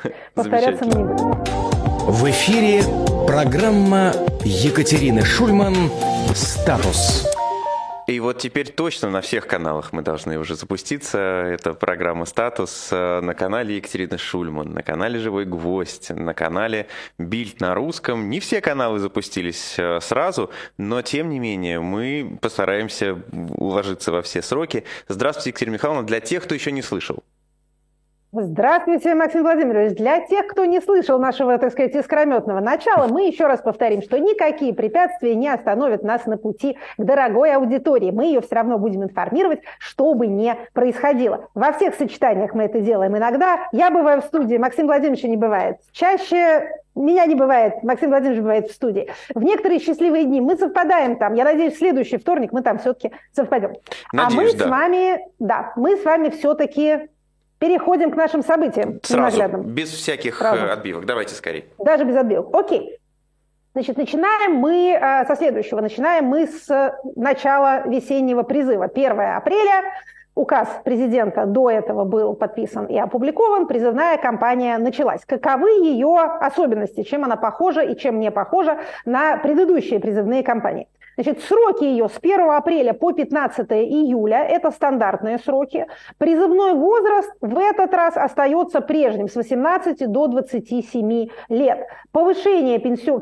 Повторяться мы не будем. В эфире программа Екатерины Шульман «Статус». И вот теперь точно на всех каналах мы должны уже запуститься. Это программа «Статус» на канале Екатерины Шульман, на канале «Живой гвоздь», на канале «Бильд на русском». Не все каналы запустились сразу, но тем не менее мы постараемся уложиться во все сроки. Здравствуйте, Екатерина Михайловна, для тех, кто еще не слышал. Здравствуйте, Максим Владимирович. Для тех, кто не слышал нашего, так сказать, искрометного начала, мы еще раз повторим, что никакие препятствия не остановят нас на пути к дорогой аудитории. Мы ее все равно будем информировать, что бы ни происходило. Во всех сочетаниях мы это делаем. Иногда я бываю в студии, Максим Владимирович не бывает. Чаще меня не бывает, Максим Владимирович бывает в студии. В некоторые счастливые дни мы совпадаем там. Я надеюсь, в следующий вторник мы там все-таки совпадем. Надеюсь, мы с вами все-таки... Переходим к нашим событиям. Сразу, без всяких отбивок. Давайте скорее. Даже без отбивок. Окей. Значит, начинаем мы со следующего. Начинаем мы с начала весеннего призыва. 1 апреля. Указ президента до этого был подписан и опубликован. Призывная кампания началась. Каковы ее особенности? Чем она похожа и чем не похожа на предыдущие призывные кампании? Значит, сроки ее с 1 апреля по 15 июля – это стандартные сроки. Призывной возраст в этот раз остается прежним – с 18 до 27 лет. Повышение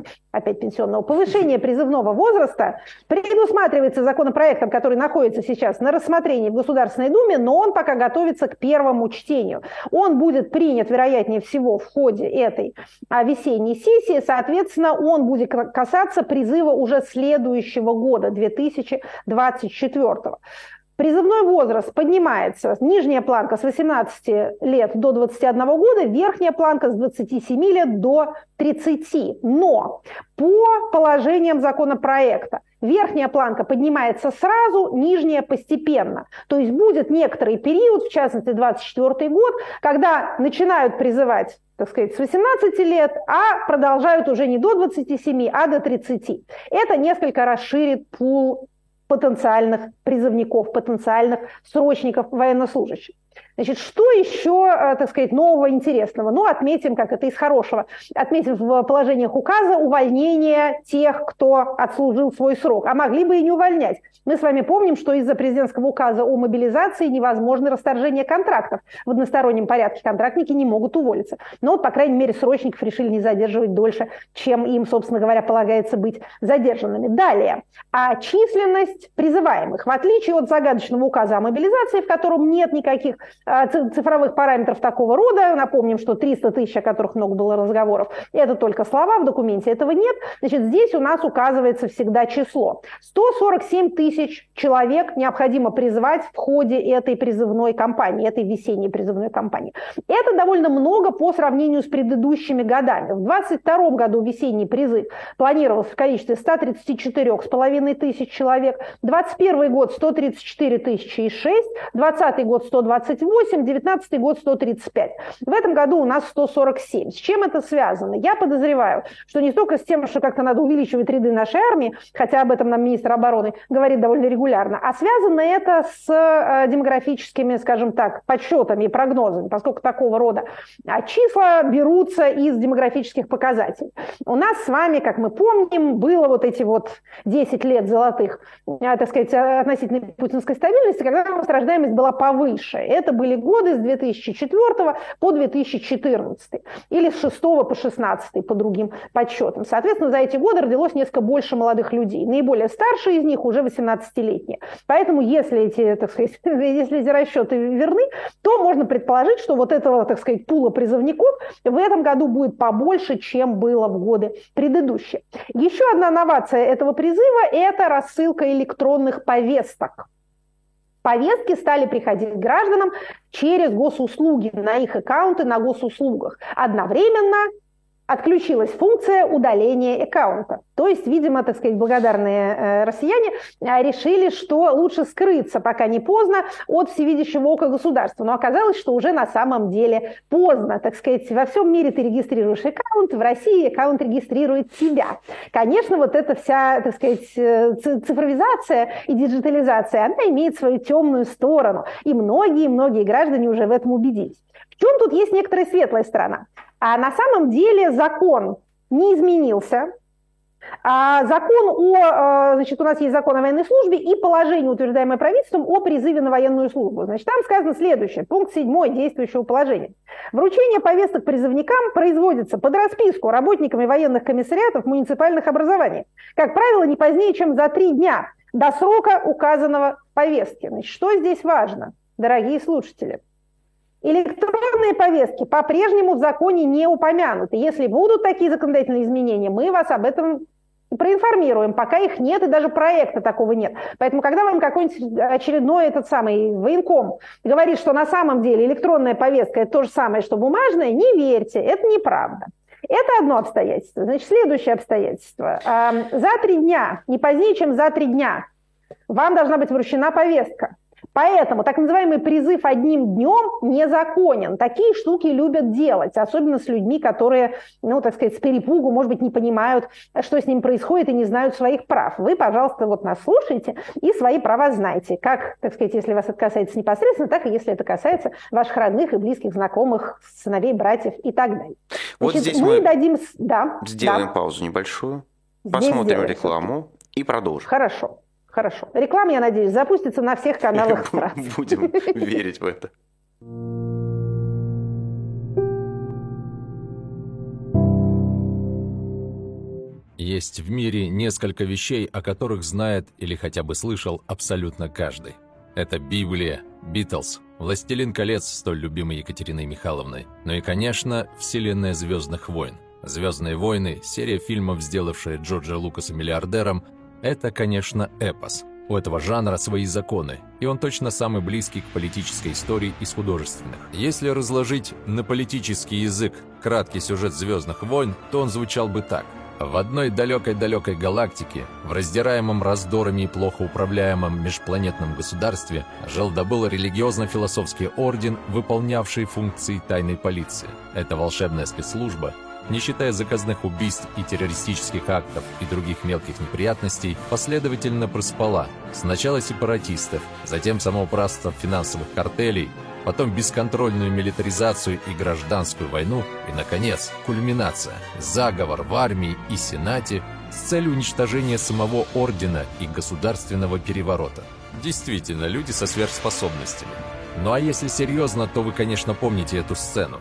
призывного возраста предусматривается законопроектом, который находится сейчас на рассмотрении в Государственной Думе, но он пока готовится к первому чтению. Он будет принят, вероятнее всего, в ходе этой весенней сессии. Соответственно, он будет касаться призыва уже следующего года, 2024. Призывной возраст поднимается, нижняя планка с 18 лет до 21 года, верхняя планка с 27 лет до 30. Но по положениям законопроекта верхняя планка поднимается сразу, нижняя постепенно. То есть будет некоторый период, в частности 24 год, когда начинают призывать, так сказать, с 18 лет, а продолжают уже не до 27, а до 30. Это несколько расширит пул потенциальных призывников, потенциальных срочников военнослужащих. Значит, что еще, так сказать, нового, интересного? Ну, отметим, как это из хорошего, отметим в положениях указа увольнение тех, кто отслужил свой срок, а могли бы и не увольнять. Мы с вами помним, что из-за президентского указа о мобилизации невозможно расторжение контрактов. В одностороннем порядке контрактники не могут уволиться. Но, вот, по крайней мере, срочников решили не задерживать дольше, чем им, собственно говоря, полагается быть задержанными. Далее. Численность призываемых. В отличие от загадочного указа о мобилизации, в котором нет никаких цифровых параметров такого рода, напомним, что 300 тысяч, о которых много было разговоров, это только слова, в документе этого нет. Значит, здесь у нас указывается всегда число. 147 тысяч человек необходимо призвать в ходе этой призывной кампании, этой весенней призывной кампании. Это довольно много по сравнению с предыдущими годами. В 2022 году весенний призыв планировался в количестве 134,5 тысяч человек, 2021 год 134 тысячи и 6, 2020 год 128, 2019 год 135. В этом году у нас 147. С чем это связано? Я подозреваю, что не только с тем, что как-то надо увеличивать ряды нашей армии, хотя об этом нам министр обороны говорит довольно регулярно, а связано это с демографическими, скажем так, подсчетами и прогнозами, поскольку такого рода числа берутся из демографических показателей. У нас с вами, как мы помним, было вот эти вот 10 лет золотых, так сказать, относительно путинской стабильности, когда рождаемость была повыше. Это были годы с 2004 по 2014, или с 6 по 16 по другим подсчетам. Соответственно, за эти годы родилось несколько больше молодых людей. Наиболее старшие из них уже 18-летние. Поэтому, если эти, так сказать, если эти расчеты верны, то можно предположить, что вот этого, так сказать, пула призывников в этом году будет побольше, чем было в годы предыдущие. Еще одна новация этого призыва – это рассылка электронных повесток. Повестки стали приходить гражданам через госуслуги, на их аккаунты на госуслугах. Одновременно отключилась функция удаления аккаунта. То есть, видимо, так сказать, благодарные россияне решили, что лучше скрыться, пока не поздно, от всевидящего ока государства. Но оказалось, что уже на самом деле поздно. Так сказать, во всем мире ты регистрируешь аккаунт, в России аккаунт регистрирует тебя. Конечно, вот эта вся, так сказать, цифровизация и диджитализация, она имеет свою темную сторону. И многие граждане уже в этом убедились. В чем тут есть некоторая светлая сторона? А на самом деле закон не изменился. Значит, у нас есть закон о военной службе и положение, утверждаемое правительством, о призыве на военную службу. Значит, там сказано следующее, пункт 7 действующего положения. Вручение повесток призывникам производится под расписку работниками военных комиссариатов муниципальных образований. Как правило, не позднее, чем за 3 дня до срока указанного в повестке. Значит, что здесь важно, дорогие слушатели? Электронные повестки по-прежнему в законе не упомянуты. Если будут такие законодательные изменения, мы вас об этом проинформируем. Пока их нет, и даже проекта такого нет. Поэтому, когда вам какой-нибудь очередной этот самый военком говорит, что на самом деле электронная повестка – это то же самое, что бумажная, не верьте, это неправда. Это одно обстоятельство. Значит, следующее обстоятельство. За 3 дня, не позднее, чем за 3 дня, вам должна быть вручена повестка. Поэтому так называемый призыв одним днем незаконен. Такие штуки любят делать, особенно с людьми, которые, так сказать, с перепугу, может быть, не понимают, что с ними происходит и не знают своих прав. Вы, пожалуйста, вот нас слушайте и свои права знаете. Как, так сказать, если вас это касается непосредственно, так и если это касается ваших родных и близких, знакомых, сыновей, братьев и так далее. Вот Значит, здесь мы сделаем паузу небольшую, посмотрим рекламу и продолжим. Хорошо. Реклама, я надеюсь, запустится на всех каналах страны. Будем верить в это. Есть в мире несколько вещей, о которых знает или хотя бы слышал абсолютно каждый. Это Библия, Битлз, «Властелин колец», столь любимый Екатериной Михайловной, ну и, конечно, вселенная «Звездных войн». «Звездные войны», серия фильмов, сделавшая Джорджа Лукаса миллиардером, это, конечно, эпос. У этого жанра свои законы, и он точно самый близкий к политической истории из художественных. Если разложить на политический язык краткий сюжет «Звездных войн», то он звучал бы так. В одной далекой-далекой галактике, в раздираемом раздорами и плохо управляемом межпланетном государстве, жил-добыл религиозно-философский орден, выполнявший функции тайной полиции. Эта волшебная спецслужба, не считая заказных убийств и террористических актов и других мелких неприятностей, последовательно проспала сначала сепаратистов, затем самоуправство финансовых картелей, потом бесконтрольную милитаризацию и гражданскую войну, и, наконец, кульминация – заговор в армии и Сенате с целью уничтожения самого ордена и государственного переворота. Действительно, люди со сверхспособностями. Ну а если серьезно, то вы, конечно, помните эту сцену.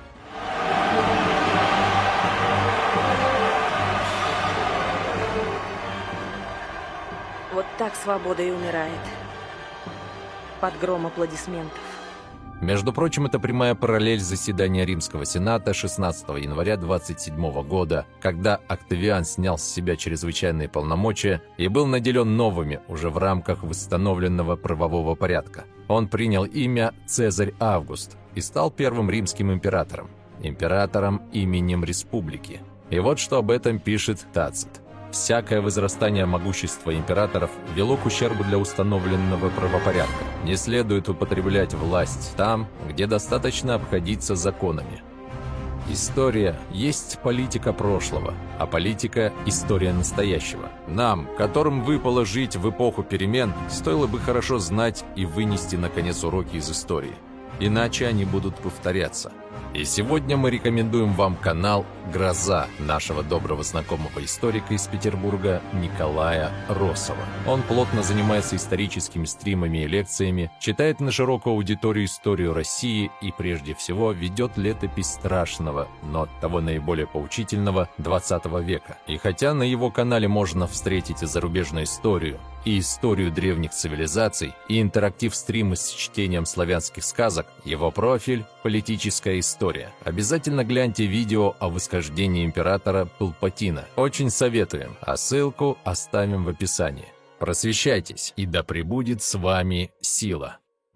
Вот так свобода и умирает. Под гром аплодисментов. Между прочим, это прямая параллель заседания Римского Сената 16 января 27 года, когда Октавиан снял с себя чрезвычайные полномочия и был наделен новыми уже в рамках восстановленного правового порядка. Он принял имя Цезарь Август и стал первым римским императором именем республики. И вот что об этом пишет Тацит. Всякое возрастание могущества императоров вело к ущербу для установленного правопорядка. Не следует употреблять власть там, где достаточно обходиться законами. История есть политика прошлого, а политика – история настоящего. Нам, которым выпало жить в эпоху перемен, стоило бы хорошо знать и вынести, наконец, уроки из истории. Иначе они будут повторяться. И сегодня мы рекомендуем вам канал «Гроза» нашего доброго знакомого историка из Петербурга Николая Росова. Он плотно занимается историческими стримами и лекциями, читает на широкую аудиторию историю России и, прежде всего, ведет летопись страшного, но оттого наиболее поучительного 20 века. И хотя на его канале можно встретить и зарубежную историю, и историю древних цивилизаций, и интерактив-стримы с чтением славянских сказок, его профиль – политическая история. Обязательно гляньте видео о восхождении императора Палпатина. Очень советуем, а ссылку оставим в описании. Просвещайтесь, и да пребудет с вами сила.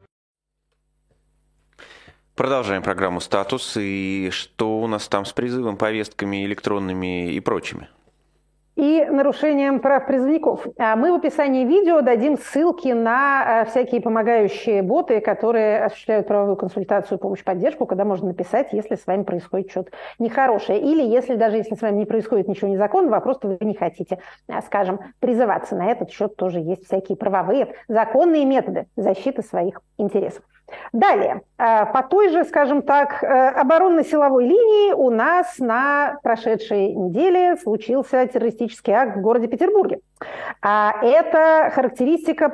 Продолжаем программу «Статус». И что у нас там с призывом, повестками электронными и прочими? И нарушением прав призывников. Мы в описании видео дадим ссылки на всякие помогающие боты, которые осуществляют правовую консультацию, помощь, поддержку, когда можно написать, если с вами происходит что-то нехорошее. Или если с вами не происходит ничего незаконного, а просто вы не хотите, скажем, призываться. На этот счет тоже есть всякие правовые, законные методы защиты своих интересов. Далее, по той же, скажем так, оборонно-силовой линии у нас на прошедшей неделе случился террористический акт в городе Петербурге. Эта характеристика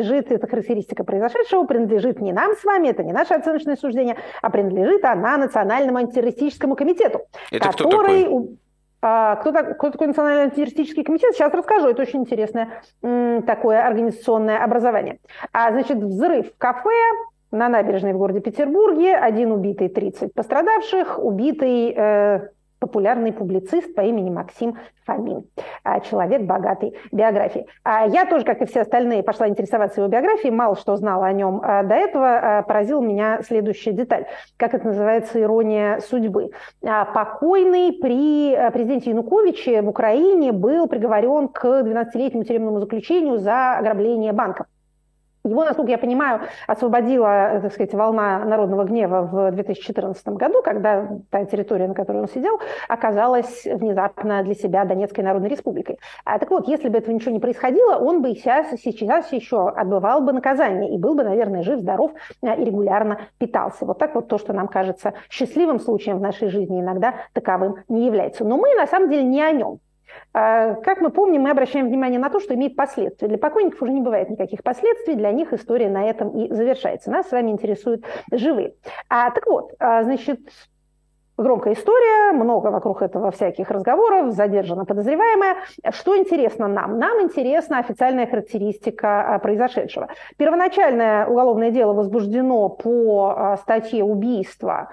произошедшего принадлежит не нам с вами, это не наше оценочное суждение, а принадлежит она Национальному антитеррористическому комитету. Это кто такой? Кто такой Национальный антитеррористический комитет? Сейчас расскажу. Это очень интересное такое организационное образование. Значит, взрыв в кафе на набережной в городе Петербурге. 1 убитый, 30 пострадавших. Убитый популярный публицист по имени Максим Фомин. Человек богатой биографии. Я тоже, как и все остальные, пошла интересоваться его биографией. Мало что знала о нем до этого. Поразила меня следующая деталь. Как это называется, ирония судьбы. Покойный при президенте Януковиче в Украине был приговорен к 12-летнему тюремному заключению за ограбление банков. Его, насколько я понимаю, освободила, так сказать, волна народного гнева в 2014 году, когда та территория, на которой он сидел, оказалась внезапно для себя Донецкой Народной Республикой. Так вот, если бы этого ничего не происходило, он бы сейчас еще отбывал бы наказание и был бы, наверное, жив, здоров и регулярно питался. Вот так вот то, что нам кажется счастливым случаем в нашей жизни, иногда таковым не является. Но мы, на самом деле, не о нем. Как мы помним, мы обращаем внимание на то, что имеет последствия. Для покойников уже не бывает никаких последствий, для них история на этом и завершается. Нас с вами интересуют живые. Так вот, значит, громкая история, много вокруг этого всяких разговоров, задержана подозреваемая. Что интересно нам? Нам интересна официальная характеристика произошедшего. Первоначальное уголовное дело возбуждено по статье убийства,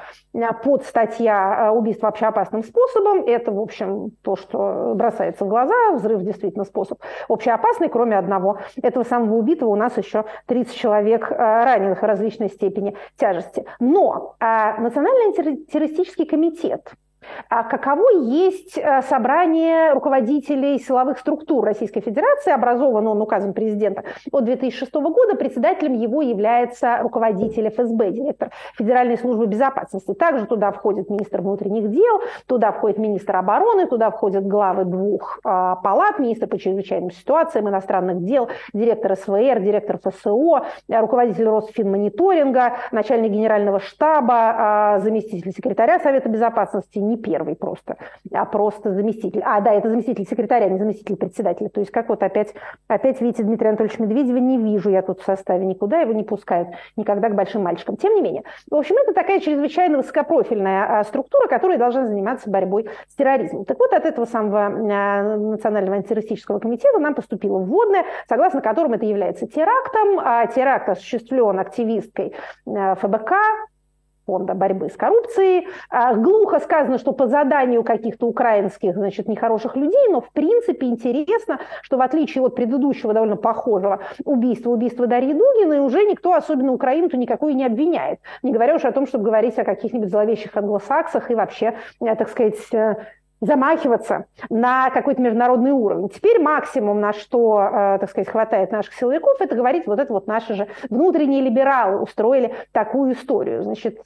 подстатья убийства общеопасным способом. Это, в общем, то, что бросается в глаза. Взрыв действительно способ общеопасный, кроме одного. Этого самого убитого у нас еще 30 человек раненых в различной степени тяжести. Но Национальный антитеррористический комитет, каково есть собрание руководителей силовых структур Российской Федерации, образован он указом президента от 2006 года, председателем его является руководитель ФСБ, директор Федеральной службы безопасности. Также туда входит министр внутренних дел, туда входит министр обороны, туда входят главы 2 палат, министр по чрезвычайным ситуациям, иностранных дел, директор СВР, директор ФСО, руководитель Росфинмониторинга, начальник генерального штаба, заместитель секретаря Совета безопасности, не первый просто, а просто заместитель. Да, это заместитель секретаря, не заместитель председателя. То есть как вот опять видите, Дмитрия Анатольевича Медведева не вижу я тут в составе никуда, его не пускают никогда к большим мальчикам. Тем не менее, в общем, это такая чрезвычайно высокопрофильная структура, которая должна заниматься борьбой с терроризмом. Так вот, от этого самого Национального антитеррористического комитета нам поступило вводное, согласно которому это является терактом. Теракт осуществлен активисткой ФБК, фонда борьбы с коррупцией. Глухо сказано, что по заданию каких-то украинских, значит, нехороших людей, но в принципе интересно, что в отличие от предыдущего довольно похожего убийства Дарьи Дугиной, уже никто особенно Украину-то никакой не обвиняет. Не говоря уж о том, чтобы говорить о каких-нибудь зловещих англосаксах и вообще, так сказать, замахиваться на какой-то международный уровень. Теперь максимум, на что, так сказать, хватает наших силовиков, это говорить, вот это вот наши же внутренние либералы устроили такую историю. Значит,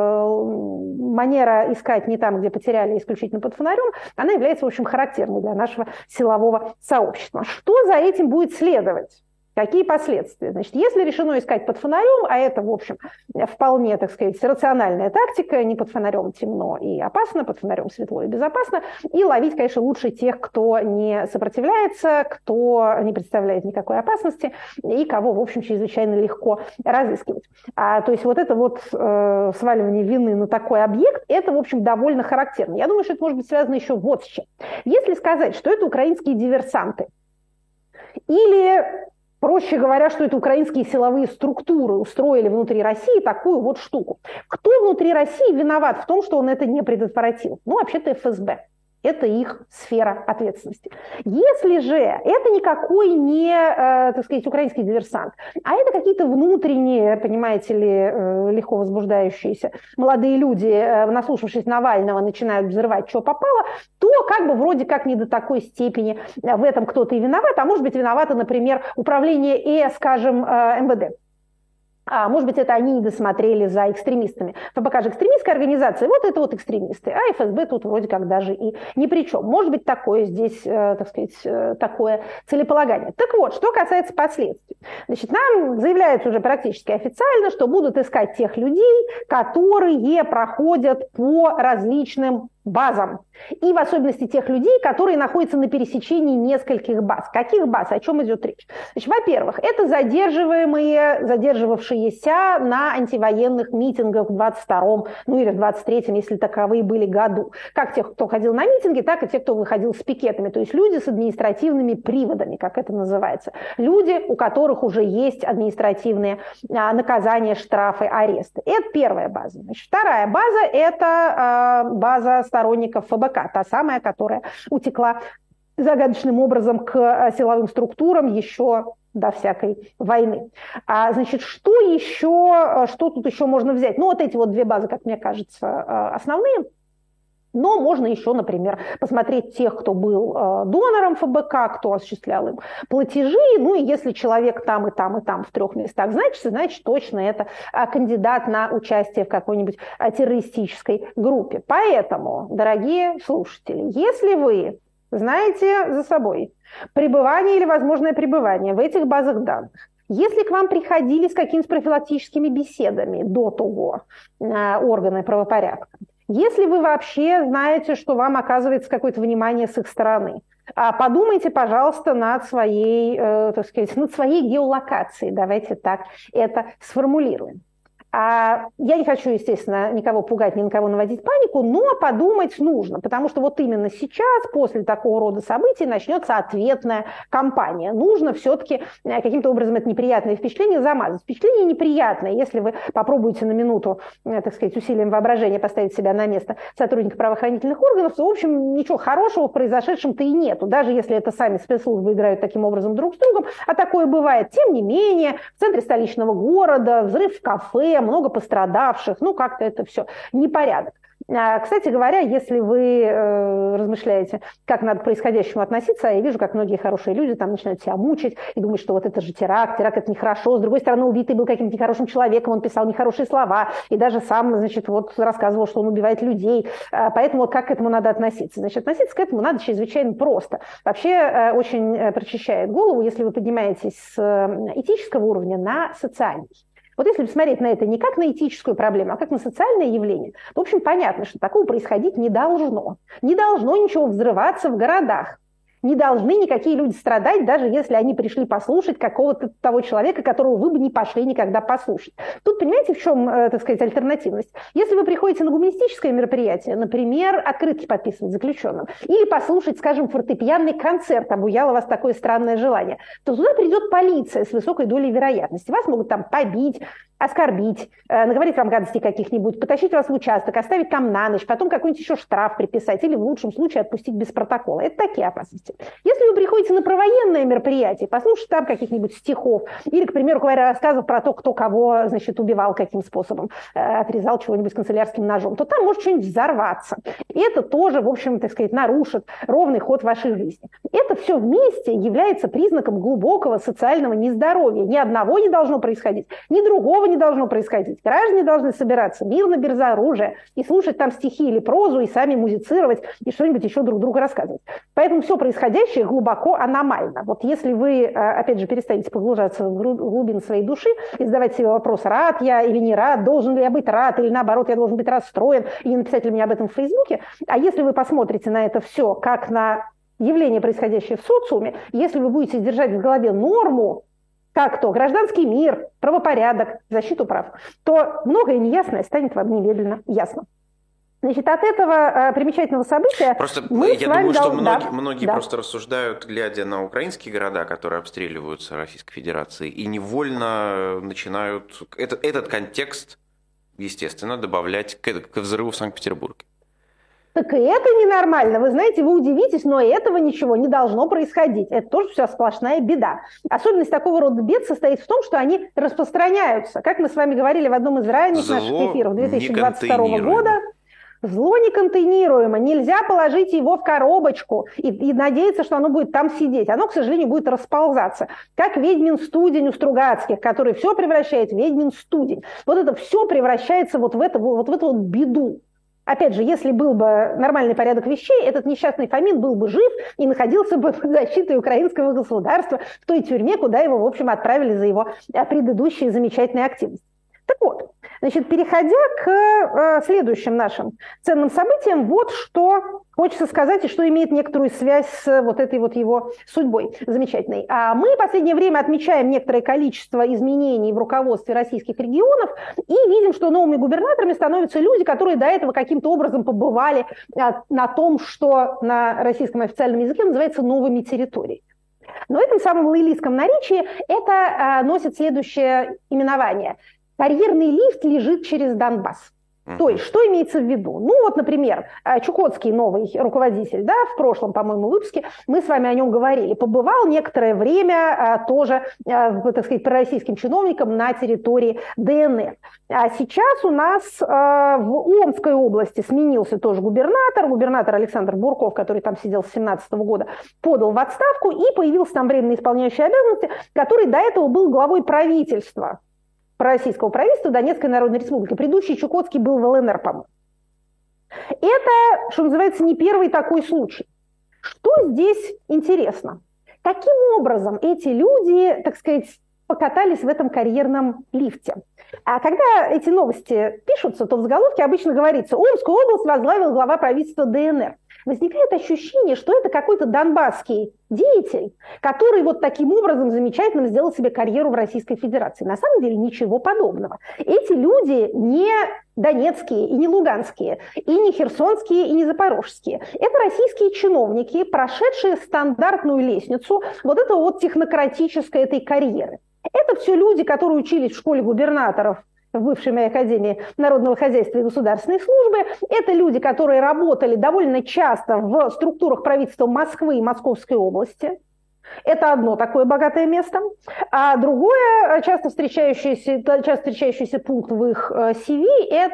манера искать не там, где потеряли, исключительно под фонарем, она является, в общем, характерной для нашего силового сообщества. Что за этим будет следовать? Какие последствия? Значит, если решено искать под фонарем, а это, в общем, вполне, так сказать, рациональная тактика, не под фонарем темно и опасно, под фонарем светло и безопасно, и ловить, конечно, лучше тех, кто не сопротивляется, кто не представляет никакой опасности и кого, в общем, чрезвычайно легко разыскивать. То есть вот это вот сваливание вины на такой объект, это, в общем, довольно характерно. Я думаю, что это может быть связано еще вот с чем. Если сказать, что это украинские диверсанты или... Проще говоря, что это украинские силовые структуры устроили внутри России такую вот штуку. Кто внутри России виноват в том, что он это не предотвратил? Ну, вообще-то ФСБ. Это их сфера ответственности. Если же это никакой не, так сказать, украинский диверсант, а это какие-то внутренние, понимаете ли, легко возбуждающиеся молодые люди, наслушавшись Навального, начинают взрывать, что попало, то как бы вроде как не до такой степени в этом кто-то и виноват, а может быть виновато, например, управление скажем, МВД. Может быть, это они не досмотрели за экстремистами. ФБК же экстремистская организация, вот это вот экстремисты, а ФСБ тут вроде как даже и ни при чем. Может быть, такое здесь, так сказать, такое целеполагание. Так вот, что касается последствий. Значит, нам заявляется уже практически официально, что будут искать тех людей, которые проходят по различным базам. И в особенности тех людей, которые находятся на пересечении нескольких баз. Каких баз? О чем идет речь? Значит, во-первых, это задерживавшиеся на антивоенных митингах в 22-м, ну или в 23-м, если таковые были, году. Как тех, кто ходил на митинги, так и тех, кто выходил с пикетами. То есть люди с административными приводами, как это называется. Люди, у которых уже есть административные наказания, штрафы, аресты. Это первая база. Значит, вторая база – это база сторонников ФБК, та самая, которая утекла загадочным образом к силовым структурам еще до всякой войны. Значит, что тут еще можно взять? Ну, вот эти вот две базы, как мне кажется, основные. Но можно еще, например, посмотреть тех, кто был донором ФБК, кто осуществлял им платежи. Ну и если человек там и там, и там в 3 местах значит точно это кандидат на участие в какой-нибудь террористической группе. Поэтому, дорогие слушатели, если вы знаете за собой пребывание или возможное пребывание в этих базах данных, если к вам приходили с какими-то профилактическими беседами до того органы правопорядка, если вы вообще знаете, что вам оказывается какое-то внимание с их стороны, подумайте, пожалуйста, над своей, так сказать, над своей геолокацией. Давайте так это сформулируем. Я не хочу, естественно, никого пугать, ни на кого наводить панику, но подумать нужно, потому что вот именно сейчас, после такого рода событий, начнется ответная кампания. Нужно все-таки каким-то образом это неприятное впечатление замазать. Впечатление неприятное, если вы попробуете на минуту, так сказать, усилием воображения поставить себя на место сотрудника правоохранительных органов, то, в общем, ничего хорошего в произошедшем-то и нету, даже если это сами спецслужбы играют таким образом друг с другом, а такое бывает. Тем не менее, в центре столичного города, взрыв в кафе, много пострадавших, ну как-то это все непорядок. Кстати говоря, если вы размышляете, как надо к происходящему относиться, я вижу, как многие хорошие люди там начинают себя мучить и думают, что вот это же теракт это нехорошо. С другой стороны, убитый был каким-то нехорошим человеком, он писал нехорошие слова и даже сам, значит, вот рассказывал, что он убивает людей. Поэтому вот как к этому надо относиться? Значит, относиться к этому надо чрезвычайно просто. Вообще очень прочищает голову, если вы поднимаетесь с этического уровня на социальный. Вот если посмотреть на это не как на этическую проблему, а как на социальное явление, то, в общем, понятно, что такого происходить не должно. Не должно ничего взрываться в городах. Не должны никакие люди страдать, даже если они пришли послушать какого-то того человека, которого вы бы не пошли никогда послушать. Тут, понимаете, в чем, так сказать, альтернативность? Если вы приходите на гуманистическое мероприятие, например, открытки подписывать заключенным, или послушать, скажем, фортепианный концерт, обуяло вас такое странное желание, то туда придет полиция с высокой долей вероятности. Вас могут там побить, оскорбить, наговорить вам гадостей каких-нибудь, потащить вас в участок, оставить там на ночь, потом какой-нибудь еще штраф приписать или в лучшем случае отпустить без протокола. Это такие опасности. Если вы приходите на провоенное мероприятие, послушать там каких-нибудь стихов или, к примеру, говоря, рассказов про то, кто кого, значит, убивал, каким способом, отрезал чего-нибудь канцелярским ножом, то там может что-нибудь взорваться. И это тоже, в общем, так сказать, нарушит ровный ход вашей жизни. Это все вместе является признаком глубокого социального нездоровья. Ни одного не должно происходить, ни другого не должно происходить. Граждане должны собираться мирно, без оружия, и слушать там стихи или прозу, и сами музицировать, и что-нибудь еще друг другу рассказывать. Поэтому все происходящее глубоко аномально. Вот если вы, опять же, перестанете погружаться в глубины своей души и задавать себе вопрос, рад я или не рад, должен ли я быть рад, или наоборот, я должен быть расстроен, и не написать ли мне об этом в Фейсбуке, а если вы посмотрите на это все как на явление, происходящее в социуме, если вы будете держать в голове норму, как то гражданский мир, правопорядок, защиту прав, то многое неясное станет вам немедленно ясно. Значит, от этого примечательного события просто мы я думаю, что многие просто рассуждают, глядя на украинские города, которые обстреливаются Российской Федерацией, и невольно начинают этот контекст, естественно, добавлять к взрыву в Санкт-Петербурге. Так и это ненормально. Вы знаете, вы удивитесь, но этого ничего не должно происходить. Это тоже вся сплошная беда. Особенность такого рода бед состоит в том, что они распространяются. Как мы с вами говорили в одном из ранних наших эфиров 2022 года, Зло неконтейнируемо, нельзя положить его в коробочку и надеяться, что оно будет там сидеть. Оно, к сожалению, будет расползаться. Как ведьмин студень у Стругацких, который все превращает в ведьмин студень. Вот это все превращается вот в эту беду. Опять же, если был бы нормальный порядок вещей, этот несчастный Фомин был бы жив и находился бы под защитой украинского государства в той тюрьме, куда его, в общем, отправили за его предыдущие замечательные активности. Так вот, значит, переходя к следующим нашим ценным событиям, вот что хочется сказать и что имеет некоторую связь с вот этой вот его судьбой замечательной. Мы в последнее время отмечаем некоторое количество изменений в руководстве российских регионов и видим, что новыми губернаторами становятся люди, которые до этого каким-то образом побывали на том, что на российском официальном языке называется новыми территориями. Но в этом самом лаэлийском наречии это носит следующее именование. Карьерный лифт лежит через Донбасс. То есть, что имеется в виду? Ну, вот, например, Чукотский новый руководитель, да, в прошлом, по-моему, выпуске мы с вами о нем говорили, побывал некоторое время тоже, так сказать, пророссийским чиновником на территории ДНР. А сейчас у нас в Омской области сменился тоже губернатор Александр Бурков, который там сидел с 2017 года, подал в отставку и появился там временно исполняющий обязанности, который до этого был главой правительства. Российского правительства Донецкой Народной Республики. Предыдущий Чукотский был в ЛНР, по-моему. Это, что называется, не первый такой случай. Что здесь интересно? Каким образом эти люди, так сказать, покатались в этом карьерном лифте? А когда эти новости пишутся, то в заголовке обычно говорится: Омскую область возглавил глава правительства ДНР. Возникает ощущение, что это какой-то донбасский деятель, который вот таким образом замечательно сделал себе карьеру в Российской Федерации. На самом деле ничего подобного. Эти люди не донецкие и не луганские, и не херсонские, и не запорожские. Это российские чиновники, прошедшие стандартную лестницу вот этого вот технократической этой карьеры. Это все люди, которые учились в школе губернаторов в бывшей моей Академии народного хозяйства и государственной службы. Это люди, которые работали довольно часто в структурах правительства Москвы и Московской области. Это одно такое богатое место. А другое, часто встречающийся пункт в их CV,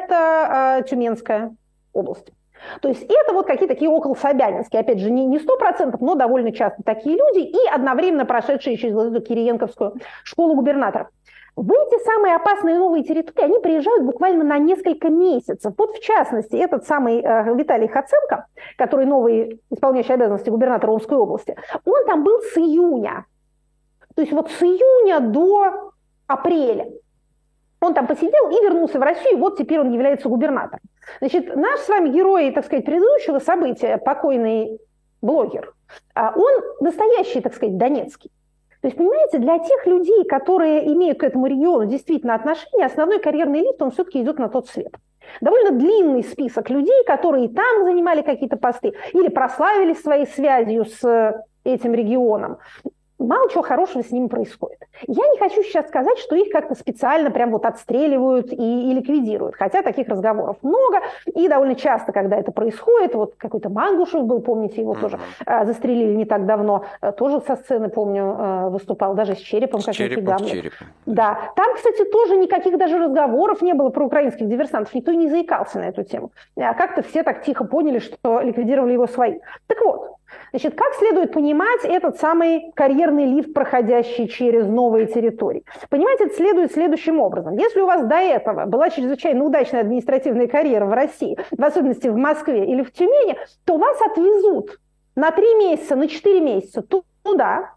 это Тюменская область. То есть это вот какие-то такие околособянинские, опять же, не 100%, но довольно часто такие люди, и одновременно прошедшие через эту Кириенковскую школу губернаторов. В эти самые опасные новые территории они приезжают буквально на несколько месяцев. Вот в частности, этот самый Виталий Хоценко, который новый исполняющий обязанности губернатора Омской области, он там был с июня. То есть вот с июня до апреля. Он там посидел и вернулся в Россию, и вот теперь он является губернатором. Значит, наш с вами герой, так сказать, предыдущего события, покойный блогер, он настоящий, так сказать, донецкий. То есть, понимаете, для тех людей, которые имеют к этому региону действительно отношение, основной карьерный лифт, он все-таки идет на тот свет. Довольно длинный список людей, которые и там занимали какие-то посты или прославились своей связью с этим регионом. Мало чего хорошего с ними происходит. Я не хочу сейчас сказать, что их как-то специально прям вот отстреливают и ликвидируют, хотя таких разговоров много, и довольно часто, когда это происходит, вот какой-то Мангушев был, помните, его тоже застрелили не так давно, тоже со сцены, помню, выступал, даже с черепом. С черепом. Да, там, кстати, тоже никаких даже разговоров не было про украинских диверсантов, никто и не заикался на эту тему. Как-то все так тихо поняли, что ликвидировали его свои. Так вот, значит, как следует понимать этот самый карьерный лифт, проходящий через новые территории? Понимать это следует следующим образом. Если у вас до этого была чрезвычайно удачная административная карьера в России, в особенности в Москве или в Тюмени, то вас отвезут на 3 месяца, на 4 месяца туда.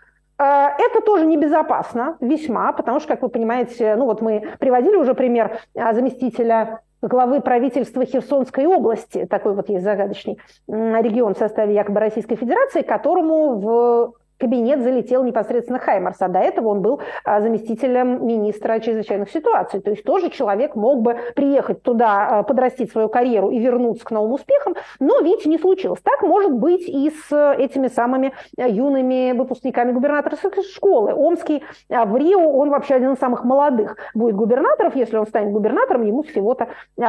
Это тоже небезопасно весьма, потому что, как вы понимаете, ну вот мы приводили уже пример заместителя главы правительства Херсонской области, такой вот есть загадочный регион в составе якобы Российской Федерации, которому в кабинет залетел непосредственно Хаймарс, а до этого он был заместителем министра чрезвычайных ситуаций. То есть тоже человек мог бы приехать туда, подрастить свою карьеру и вернуться к новым успехам, но, видите, не случилось. Так может быть и с этими самыми юными выпускниками губернаторской школы. Омский в Рио, он вообще один из самых молодых будет губернаторов. Если он станет губернатором, ему всего-то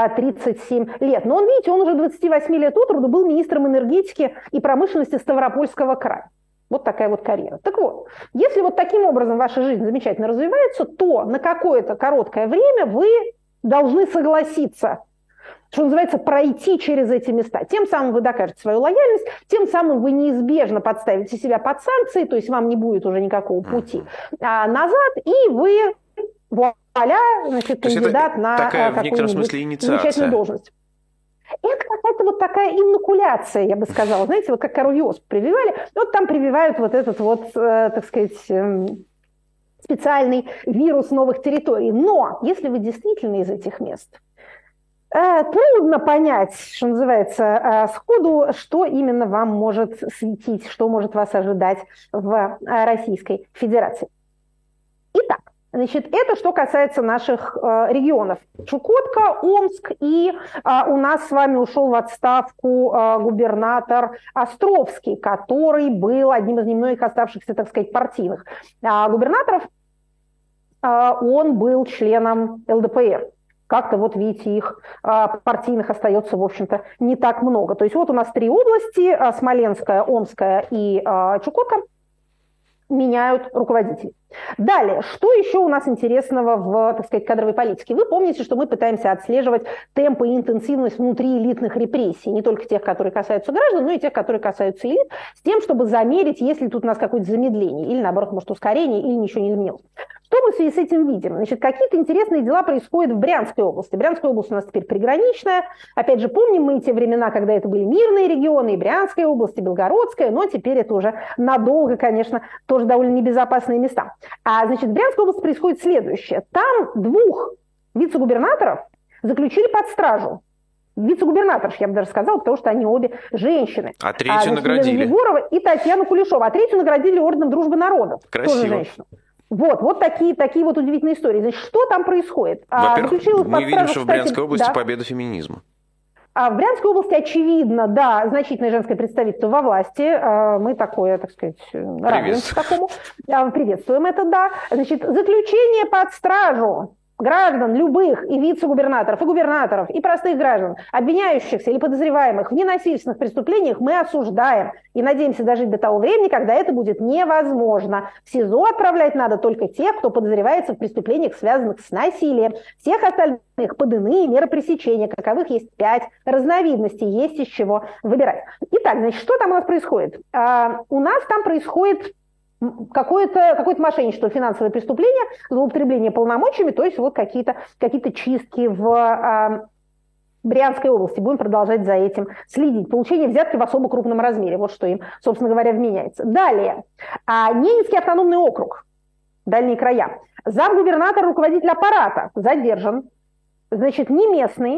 37 лет. Но он, видите, он уже 28 лет от роду был министром энергетики и промышленности Ставропольского края. Вот такая вот карьера. Так вот, если вот таким образом ваша жизнь замечательно развивается, то на какое-то короткое время вы должны согласиться что называется, пройти через эти места. Тем самым вы докажете свою лояльность, тем самым вы неизбежно подставите себя под санкции, то есть вам не будет уже никакого пути назад, и вы, вуаля, значит, кандидат на какую-нибудь замечательную должность. Это какая-то вот такая инокуляция, я бы сказала. Знаете, вот как коровий оспу прививали, вот там прививают вот этот вот, так сказать, специальный вирус новых территорий. Но если вы действительно из этих мест, трудно понять, что называется, сходу, что именно вам может светить, что может вас ожидать в Российской Федерации. Итак, значит, это что касается наших регионов. Чукотка, Омск, и у нас с вами ушел в отставку губернатор Островский, который был одним из немногих оставшихся, так сказать, партийных губернаторов. Он был членом ЛДПР. Как-то вот, видите, их партийных остается, в общем-то, не так много. То есть вот у нас 3 области, Смоленская, Омская и Чукотка, меняют руководителей. Далее, что еще у нас интересного в, так сказать, кадровой политике? Вы помните, что мы пытаемся отслеживать темпы и интенсивность внутриэлитных репрессий, не только тех, которые касаются граждан, но и тех, которые касаются элит, с тем, чтобы замерить, есть ли тут у нас какое-то замедление, или, наоборот, может, ускорение, или ничего не изменилось. Что мы в связи с этим видим? Значит, какие-то интересные дела происходят в Брянской области. Брянская область у нас теперь приграничная. Опять же, помним мы те времена, когда это были мирные регионы, и Брянская область, и Белгородская, но теперь это уже надолго, конечно, тоже довольно небезопасные места. Значит, в Брянской области происходит следующее. Там 2 вице-губернаторов заключили под стражу. Вице-губернаторш, я бы даже сказала, потому что они обе женщины. А 3-ю наградили. Елена Егорова и Татьяну Кулешову. А 3-ю наградили орденом Дружбы народов. Красиво. Тоже женщину. Вот такие вот удивительные истории. Значит, что там происходит? Во-первых, мы видим, что в Брянской области победа феминизма. В Брянской области, очевидно, да, значительное женское представительство во власти. Мы такое, так сказать, радуемся такому. Приветствуем это, да. Значит, заключение под стражу граждан любых, и вице-губернаторов, и губернаторов, и простых граждан, обвиняющихся или подозреваемых в ненасильственных преступлениях, мы осуждаем и надеемся дожить до того времени, когда это будет невозможно. В СИЗО отправлять надо только тех, кто подозревается в преступлениях, связанных с насилием. Всех остальных под иные меры пресечения, каковых есть 5 разновидностей, есть из чего выбирать. Итак, значит, что там у нас происходит? У нас там происходит какое-то мошенничество, финансовое преступление, злоупотребление полномочиями, то есть вот какие-то чистки в Брянской области. Будем продолжать за этим следить. Получение взятки в особо крупном размере. Вот что им, собственно говоря, вменяется. Далее. Ненецкий автономный округ. Дальние края. Замгубернатор, руководитель аппарата задержан. Значит, не местный,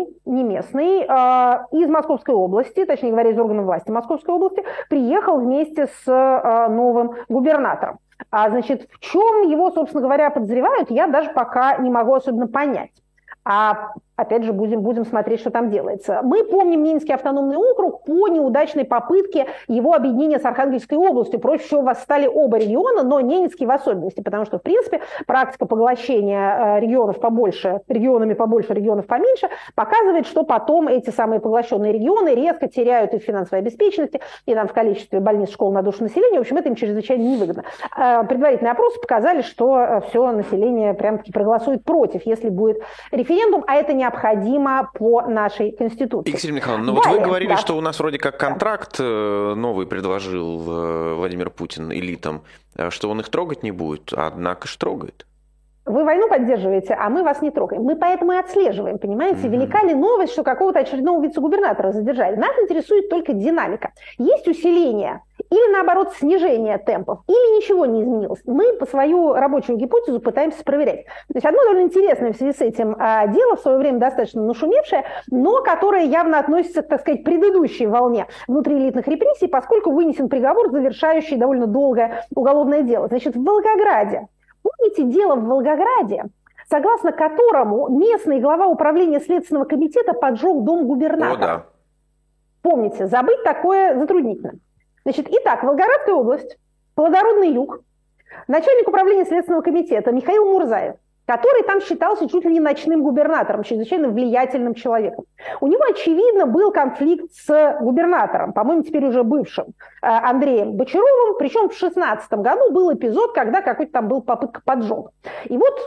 из Московской области, точнее говоря, из органов власти Московской области, приехал вместе с новым губернатором. Значит, в чем его, собственно говоря, подозревают, я даже пока не могу особенно понять. Опять же, будем смотреть, что там делается. Мы помним Ненецкий автономный округ по неудачной попытке его объединения с Архангельской областью. Проще всего восстали оба региона, но Ненецкий в особенности, потому что, в принципе, практика поглощения регионов побольше, регионами побольше, регионов поменьше, показывает, что потом эти самые поглощенные регионы резко теряют и в финансовой обеспеченности, и там в количестве больниц, школ на душу населения. В общем, это им чрезвычайно невыгодно. Предварительные опросы показали, что все население прям-таки проголосует против, если будет референдум, а это необходимо по нашей Конституции. Екатерина Михайловна, вот вы говорили, да, что у нас вроде как контракт новый предложил Владимир Путин элитам, что он их трогать не будет, однако ж трогает. Вы войну поддерживаете, а мы вас не трогаем. Мы поэтому и отслеживаем, понимаете? Велика ли новость, что какого-то очередного вице-губернатора задержали? Нас интересует только динамика. Есть усиление или, наоборот, снижение темпов, или ничего не изменилось. Мы по свою рабочую гипотезу пытаемся проверять. То есть одно довольно интересное в связи с этим дело, в свое время достаточно нашумевшее, но которое явно относится к, так сказать, предыдущей волне внутриэлитных репрессий, поскольку вынесен приговор, завершающий довольно долгое уголовное дело. Значит, в Волгограде. Помните дело в Волгограде, согласно которому местный глава управления Следственного комитета поджег дом губернатора? О, да. Помните, забыть такое затруднительно. Значит, итак, Волгоградская область, плодородный юг, начальник управления Следственного комитета Михаил Мурзаев, который там считался чуть ли не ночным губернатором, чрезвычайно влиятельным человеком. У него, очевидно, был конфликт с губернатором, по-моему, теперь уже бывшим, Андреем Бочаровым, причем в 2016 году был эпизод, когда какой-то там был попытка поджога. И вот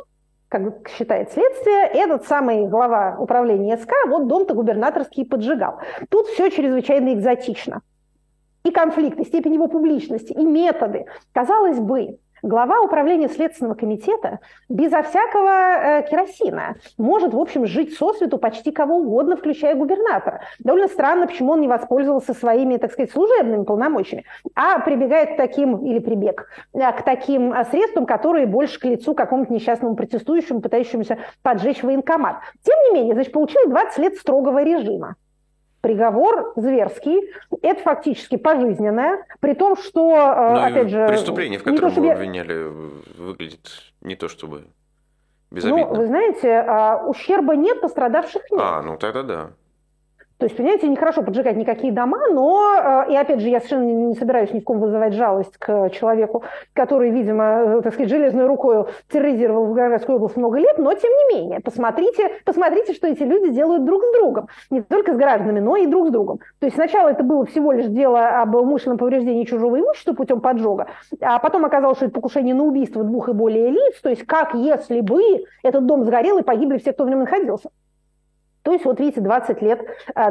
как считает следствие, этот самый глава управления СК вот дом-то губернаторский поджигал. Тут все чрезвычайно экзотично. И конфликт, и степень его публичности, и методы. Казалось бы, глава управления Следственного комитета безо всякого керосина может, в общем, жить сосвету почти кого угодно, включая губернатора. Довольно странно, почему он не воспользовался своими, так сказать, служебными полномочиями, а прибегает к таким, или прибег, к таким средствам, которые больше к лицу какому-то несчастному протестующему, пытающемуся поджечь военкомат. Тем не менее, значит, получил 20 лет строгого режима. Приговор зверский, это фактически пожизненное, при том, что, опять же... Преступление, в котором его обвиняли, выглядит не то чтобы безобидно. Ну, вы знаете, ущерба нет, пострадавших нет. Ну тогда да. То есть, понимаете, нехорошо поджигать никакие дома, но, и опять же, я совершенно не собираюсь ни в ком вызывать жалость к человеку, который, видимо, так сказать, железной рукой терроризировал Волгоградскую область много лет, но, тем не менее, посмотрите, что эти люди делают друг с другом. Не только с гражданами, но и друг с другом. То есть, сначала это было всего лишь дело об умышленном повреждении чужого имущества путем поджога, а потом оказалось, что это покушение на убийство 2 и более лиц, то есть, как если бы этот дом сгорел и погибли все, кто в нем находился. То есть, вот видите, 20 лет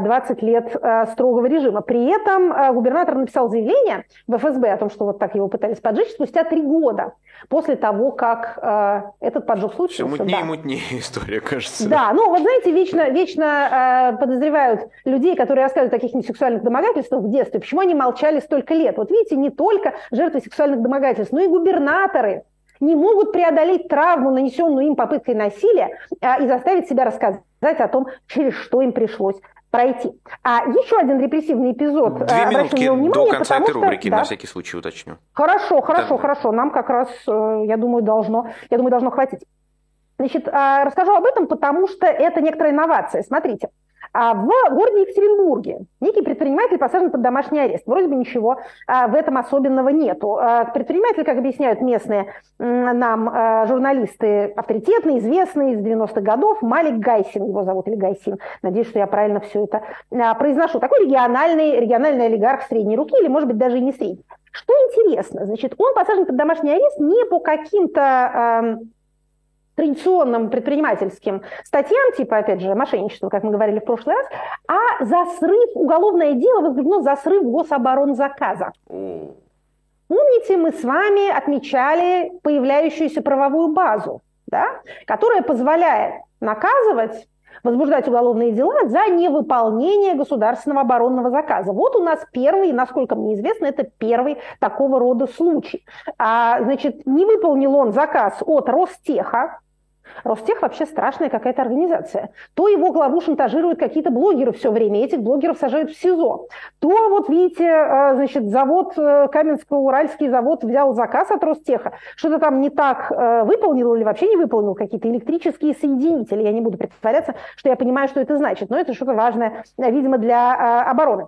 строгого режима. При этом губернатор написал заявление в ФСБ о том, что вот так его пытались поджечь спустя 3 года после того, как этот поджог случился. Все мутнее и мутнее история, кажется. Да, ну вот знаете, вечно подозревают людей, которые рассказывают о каких-нибудь сексуальных домогательствах в детстве. Почему они молчали столько лет? Вот видите, не только жертвы сексуальных домогательств, но и губернаторы не могут преодолеть травму, нанесенную им попыткой насилия, и заставить себя рассказать о том, через что им пришлось пройти. А еще один репрессивный эпизод. 2 минутки до конца этой рубрики, на всякий случай уточню. Хорошо. Нам как раз, я думаю, должно хватить. Значит, расскажу об этом, потому что это некоторая инновация. Смотрите. В городе Екатеринбурге некий предприниматель посажен под домашний арест. Вроде бы ничего в этом особенного нету. Предприниматель, как объясняют местные нам журналисты, авторитетный, известный, из 90-х годов, Малик Гайсин, его зовут, или Гайсин. Надеюсь, что я правильно все это произношу. Такой региональный олигарх средней руки, или, может быть, даже и не средний. Что интересно, значит, он посажен под домашний арест не по каким-то традиционным предпринимательским статьям, типа, опять же, мошенничество, как мы говорили в прошлый раз, а за срыв, уголовное дело возбуждено за срыв гособоронзаказа. Помните, мы с вами отмечали появляющуюся правовую базу, да, которая позволяет наказывать, возбуждать уголовные дела за невыполнение государственного оборонного заказа. Вот у нас первый, насколько мне известно, это первый такого рода случай. Значит, не выполнил он заказ от Ростеха. Ростех вообще страшная какая-то организация. То его главу шантажируют какие-то блогеры все время, этих блогеров сажают в СИЗО. То, вот видите, значит, завод, Каменско-Уральский завод взял заказ от Ростеха, что-то там не так выполнил или вообще не выполнил, какие-то электрические соединители. Я не буду притворяться, что я понимаю, что это значит, но это что-то важное, видимо, для обороны.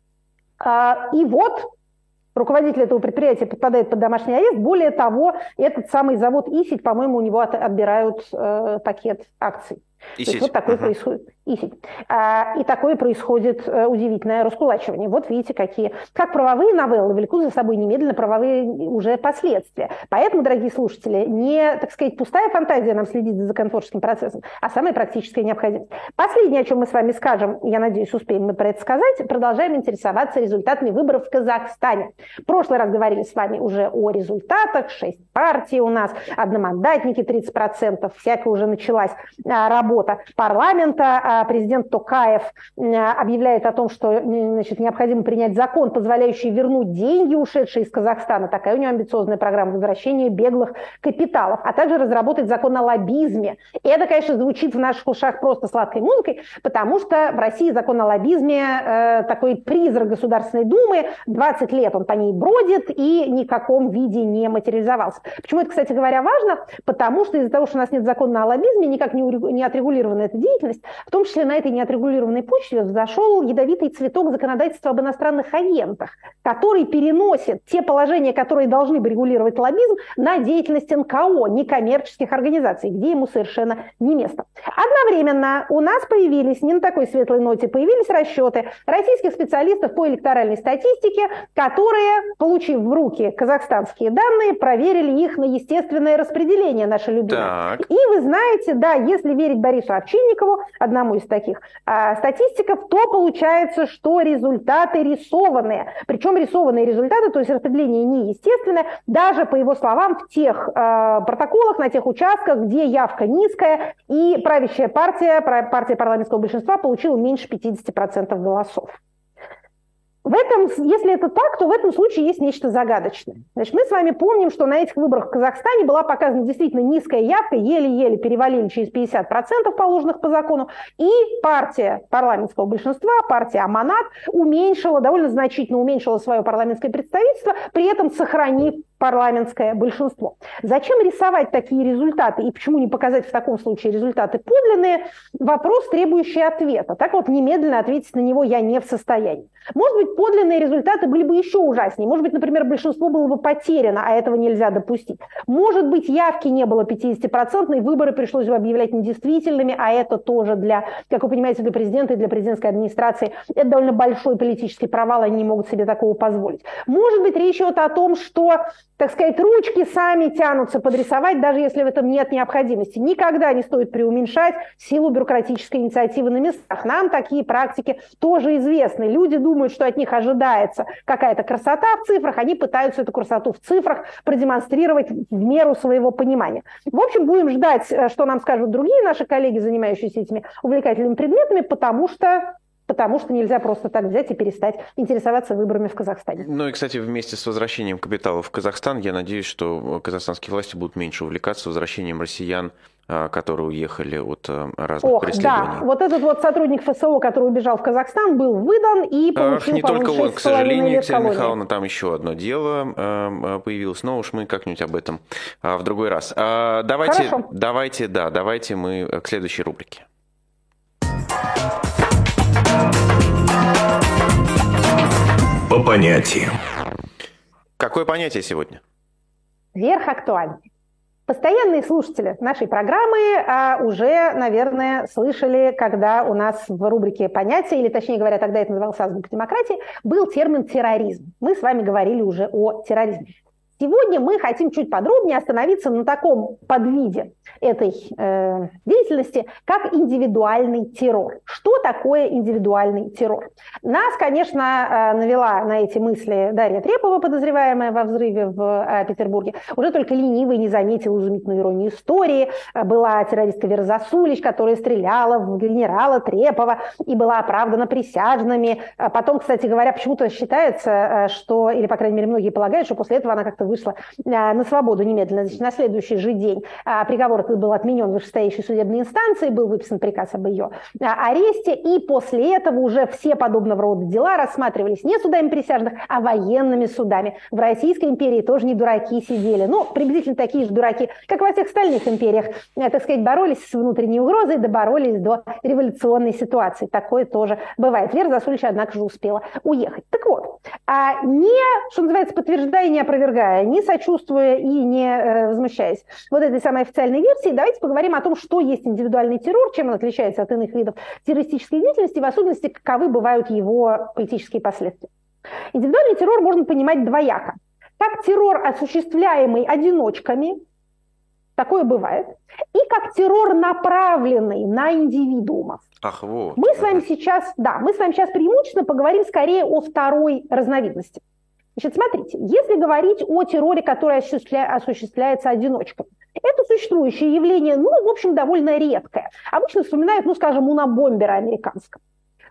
И вот руководитель этого предприятия подпадает под домашний арест. Более того, этот самый завод «Исить», по-моему, у него отбирают пакет акций. Вот такое происходит. И такое происходит удивительное раскулачивание. Вот видите, как правовые новеллы влекут за собой немедленно правовые уже последствия. Поэтому, дорогие слушатели, не, так сказать, пустая фантазия нам следить за законотворческим процессом, а самая практическая необходимость. Последнее, о чем мы с вами скажем, я надеюсь, успеем мы про это сказать, продолжаем интересоваться результатами выборов в Казахстане. В прошлый раз говорили с вами уже о результатах, 6 партий у нас, одномандатники 30%, всякая уже началась работа парламента. Президент Токаев объявляет о том, что, значит, необходимо принять закон, позволяющий вернуть деньги, ушедшие из Казахстана. Такая у него амбициозная программа возвращения беглых капиталов. А также разработать закон о лоббизме. И это, конечно, звучит в наших ушах просто сладкой музыкой, потому что в России закон о лоббизме такой призрак Государственной Думы. 20 лет он по ней бродит и ни в каком виде не материализовался. Почему это, кстати говоря, важно? Потому что из-за того, что у нас нет закона о лоббизме, никак не отрегулирована эта деятельность, в том том числе на этой неотрегулированной почве взошел ядовитый цветок законодательства об иностранных агентах, который переносит те положения, которые должны бы регулировать лоббизм, на деятельность НКО, некоммерческих организаций, где ему совершенно не место. Одновременно у нас появились, не на такой светлой ноте, появились расчеты российских специалистов по электоральной статистике, которые, получив в руки казахстанские данные, проверили их на естественное распределение, наше любимое. И вы знаете, да, если верить Борису Овчинникову, одному из таких статистиков, то получается, что результаты рисованные. Причем рисованные результаты, то есть распределение неестественное, даже, по его словам, в тех протоколах, на тех участках, где явка низкая, и правящая партия парламентского большинства получила меньше 50% голосов. В этом, если это так, то в этом случае есть нечто загадочное. Значит, мы с вами помним, что на этих выборах в Казахстане была показана действительно низкая явка, еле-еле перевалили через 50% положенных по закону, и партия парламентского большинства, партия Аманат, довольно значительно уменьшила свое парламентское представительство, при этом сохранив парламентское большинство. Зачем рисовать такие результаты и почему не показать в таком случае результаты подлинные? Вопрос, требующий ответа. Так вот, немедленно ответить на него я не в состоянии. Может быть, подлинные результаты были бы еще ужаснее. Может быть, например, большинство было бы потеряно, а этого нельзя допустить. Может быть, явки не было 50%, и выборы пришлось бы объявлять недействительными, а это тоже для, как вы понимаете, для президента и для президентской администрации это довольно большой политический провал, они не могут себе такого позволить. Может быть, речь идет о том, что, так сказать, ручки сами тянутся подрисовать, даже если в этом нет необходимости. Никогда не стоит преуменьшать силу бюрократической инициативы на местах. Нам такие практики тоже известны. Люди думают, что от них ожидается какая-то красота в цифрах, они пытаются эту красоту в цифрах продемонстрировать в меру своего понимания. В общем, будем ждать, что нам скажут другие наши коллеги, занимающиеся этими увлекательными предметами, потому что нельзя просто так взять и перестать интересоваться выборами в Казахстане. Ну и, кстати, вместе с возвращением капитала в Казахстан, я надеюсь, что казахстанские власти будут меньше увлекаться возвращением россиян, которые уехали от разных преследований. Да, вот этот вот сотрудник ФСО, который убежал в Казахстан, был выдан и получил, не только он, к сожалению, Екатерина колонии. Михайловна, там еще одно дело появилось, но уж мы как-нибудь об этом в другой раз. Давайте мы к следующей рубрике. По понятиям. Какое понятие сегодня? Верх актуальности. Постоянные слушатели нашей программы уже, наверное, слышали, когда у нас в рубрике «Понятия», или, точнее говоря, тогда это называлось «Азбука демократии», был термин «терроризм». Мы с вами говорили уже о терроризме. Сегодня мы хотим чуть подробнее остановиться на таком подвиде этой деятельности, как индивидуальный террор. Что такое индивидуальный террор? Нас, конечно, навела на эти мысли Дарья Трепова, подозреваемая во взрыве в Петербурге. Уже только ленивый не заметил изумительную иронию истории. Была террористка Вера Засулич, которая стреляла в генерала Трепова и была оправдана присяжными. Потом, кстати говоря, почему-то считается, что, или, по крайней мере, многие полагают, что после этого она как-то вышла на свободу немедленно. Значит, на следующий же день приговор был отменен в вышестоящей судебной инстанции, был выписан приказ об ее аресте, и после этого уже все подобного рода дела рассматривались не судами присяжных, а военными судами. В Российской империи тоже не дураки сидели, ну, приблизительно такие же дураки, как во всех остальных империях, так сказать, боролись с внутренней угрозой, доборолись до революционной ситуации. Такое тоже бывает. Вера Засулич, однако же, успела уехать. Так вот, не, что называется, подтверждая и не опровергая, не сочувствуя и не возмущаясь вот этой самой официальной версии, давайте поговорим о том, что есть индивидуальный террор, чем он отличается от иных видов террористической деятельности, в особенности, каковы бывают его политические последствия. Индивидуальный террор можно понимать двояко. Как террор, осуществляемый одиночками, такое бывает, и как террор, направленный на индивидуумов. Ах, вот. Мы с вами сейчас преимущественно поговорим скорее о второй разновидности. Значит, смотрите, если говорить о терроре, который осуществляется одиночками, это существующее явление, ну, в общем, довольно редкое. Обычно вспоминают, ну, скажем, унабомбера американского.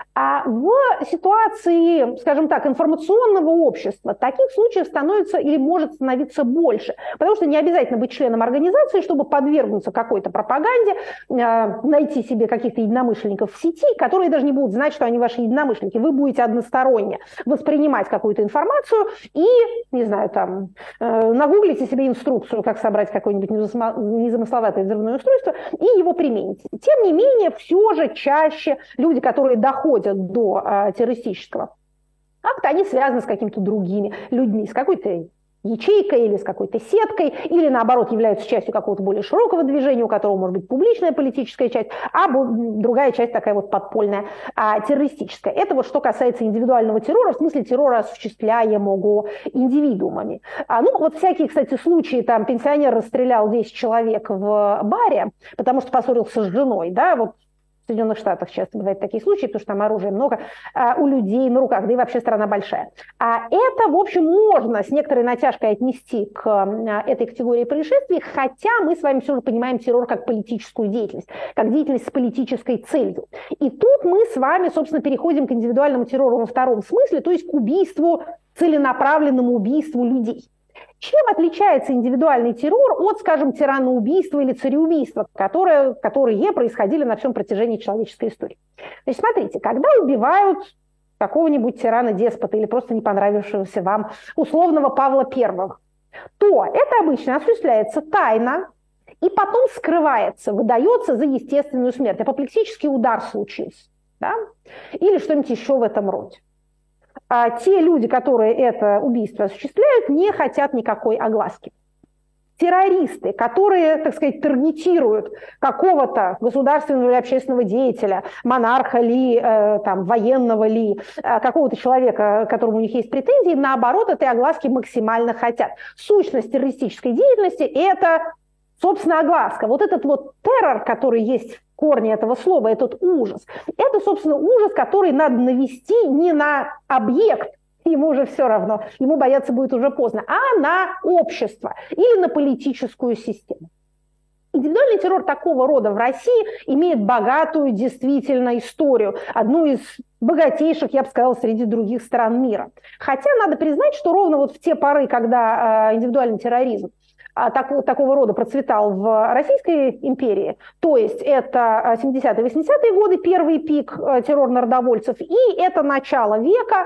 А в ситуации, скажем так, информационного общества таких случаев становится или может становиться больше. Потому что не обязательно быть членом организации, чтобы подвергнуться какой-то пропаганде, найти себе каких-то единомышленников в сети, которые даже не будут знать, что они ваши единомышленники. Вы будете односторонне воспринимать какую-то информацию и, не знаю, там, нагуглите себе инструкцию, как собрать какое-нибудь незамысловатое взрывное устройство, и его примените. Тем не менее, все же чаще люди, которые доходят до террористического акта, они связаны с какими-то другими людьми, с какой-то ячейкой или с какой-то сеткой, или наоборот являются частью какого-то более широкого движения, у которого может быть публичная политическая часть, а другая часть такая вот подпольная, террористическая. Это вот что касается индивидуального террора, в смысле террора, осуществляемого индивидуумами. Ну вот всякие, кстати, случаи, там пенсионер расстрелял 10 человек в баре, потому что поссорился с женой, да, вот в Соединенных Штатах часто бывают такие случаи, потому что там оружия много у людей на руках, да и вообще страна большая. Это, в общем, можно с некоторой натяжкой отнести к этой категории происшествий, хотя мы с вами все же понимаем террор как политическую деятельность, как деятельность с политической целью. И тут мы с вами, собственно, переходим к индивидуальному террору во втором смысле, то есть к убийству, целенаправленному убийству людей. Чем отличается индивидуальный террор от, скажем, тираноубийства или цареубийства, которые происходили на всем протяжении человеческой истории? Значит, смотрите, когда убивают какого-нибудь тирана-деспота или просто не понравившегося вам условного Павла I, то это обычно осуществляется тайно и потом скрывается, выдается за естественную смерть. Апоплексический удар случился, да? Или что-нибудь еще в этом роде. А те люди, которые это убийство осуществляют, не хотят никакой огласки. Террористы, которые, так сказать, таргетируют какого-то государственного или общественного деятеля, монарха ли, там, военного ли, какого-то человека, к которому у них есть претензии, наоборот, этой огласки максимально хотят. Сущность террористической деятельности – это, собственно, огласка. Вот этот вот террор, который есть в корне этого слова, этот ужас, это, собственно, ужас, который надо навести не на объект, ему уже все равно, ему бояться будет уже поздно, а на общество или на политическую систему. Индивидуальный террор такого рода в России имеет богатую действительно историю, одну из богатейших, я бы сказала, среди других стран мира. Хотя надо признать, что ровно вот в те поры, когда индивидуальный терроризм такого рода процветал в Российской империи, то есть это 70-е, 80-е годы, первый пик террора народовольцев, и это начало века,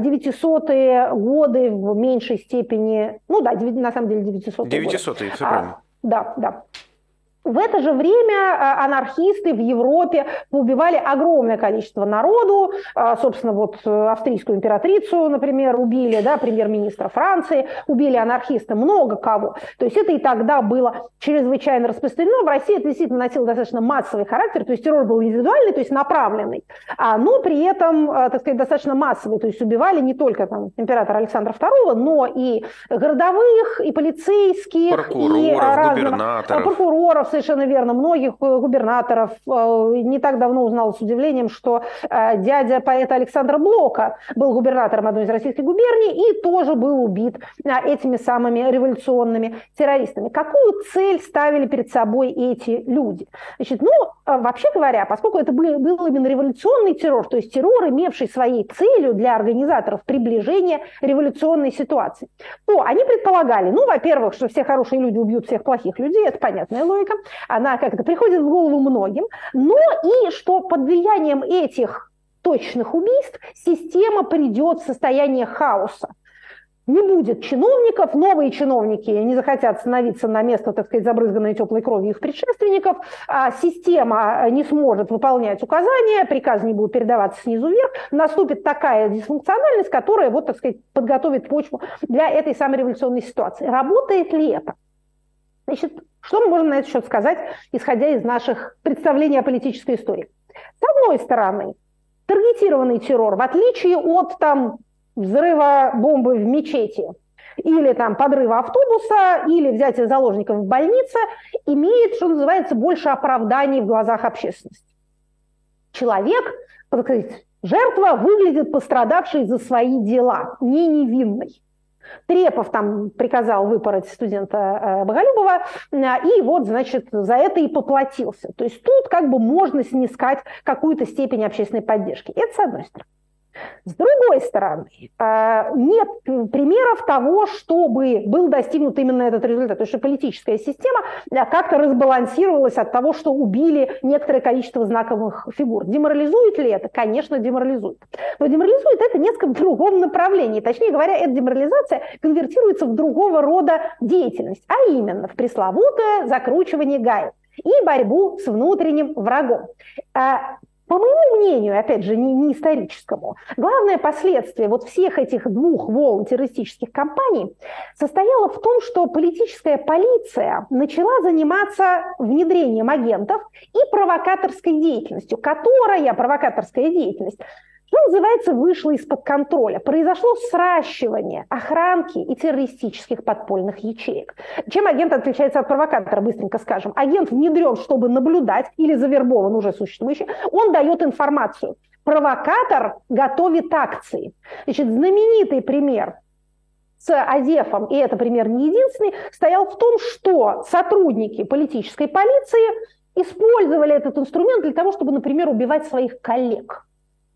900-е годы в меньшей степени, ну да, на самом деле 900-е 900-е, все правильно. Да. В это же время анархисты в Европе поубивали огромное количество народу. Собственно, вот австрийскую императрицу, например, убили, да, премьер-министра Франции, убили анархисты, много кого. То есть это и тогда было чрезвычайно распространено. В России это действительно носило достаточно массовый характер, то есть террор был индивидуальный, то есть направленный, но при этом, так сказать, достаточно массовый. То есть убивали не только там императора Александра II, но и городовых, и полицейских, и прокуроров, совершенно верно, многих губернаторов. Не так давно узнала с удивлением, что дядя поэта Александра Блока был губернатором одной из российских губерний и тоже был убит этими самыми революционными террористами. Какую цель ставили перед собой эти люди? Значит, вообще говоря, поскольку это был именно революционный террор, то есть террор, имевший своей целью для организаторов приближение революционной ситуации, то они предполагали, во-первых, что все хорошие люди убьют всех плохих людей, это понятная логика, она как-то приходит в голову многим, но и что под влиянием этих точных убийств система придет в состояние хаоса. Не будет чиновников, новые чиновники не захотят становиться на место, так сказать, забрызганной теплой кровью их предшественников, система не сможет выполнять указания, приказы не будут передаваться снизу вверх, наступит такая дисфункциональность, которая, вот, так сказать, подготовит почву для этой самой революционной ситуации. Работает ли это? Значит, что мы можем на этот счет сказать, исходя из наших представлений о политической истории? С одной стороны, таргетированный террор, в отличие от взрыва бомбы в мечети или подрыва автобуса, или взятия заложников в больнице, имеет, что называется, больше оправданий в глазах общественности. Человек, так сказать, жертва выглядит пострадавшей за свои дела, не невинной. Трепов там приказал выпороть студента Боголюбова, и вот, значит, за это и поплатился. То есть тут как бы можно снискать какую-то степень общественной поддержки. Это с одной стороны. С другой стороны, нет примеров того, чтобы был достигнут именно этот результат. То есть, что политическая система как-то разбалансировалась от того, что убили некоторое количество знаковых фигур. Деморализует ли это? Конечно, деморализует. Но деморализует это несколько в другом направлении. Точнее говоря, эта деморализация конвертируется в другого рода деятельность, а именно в пресловутое закручивание гаек и борьбу с внутренним врагом. По моему мнению, опять же, не историческому, главное последствие вот всех этих двух волн террористических кампаний состояло в том, что политическая полиция начала заниматься внедрением агентов и провокаторской деятельностью, провокаторская деятельность, что называется, вышла из-под контроля. Произошло сращивание охранки и террористических подпольных ячеек. Чем агент отличается от провокатора, быстренько скажем. Агент внедрен, чтобы наблюдать, или завербован уже существующий, он дает информацию. Провокатор готовит акции. Значит, знаменитый пример с Азефом, и это пример не единственный, стоял в том, что сотрудники политической полиции использовали этот инструмент для того, чтобы, например, убивать своих коллег,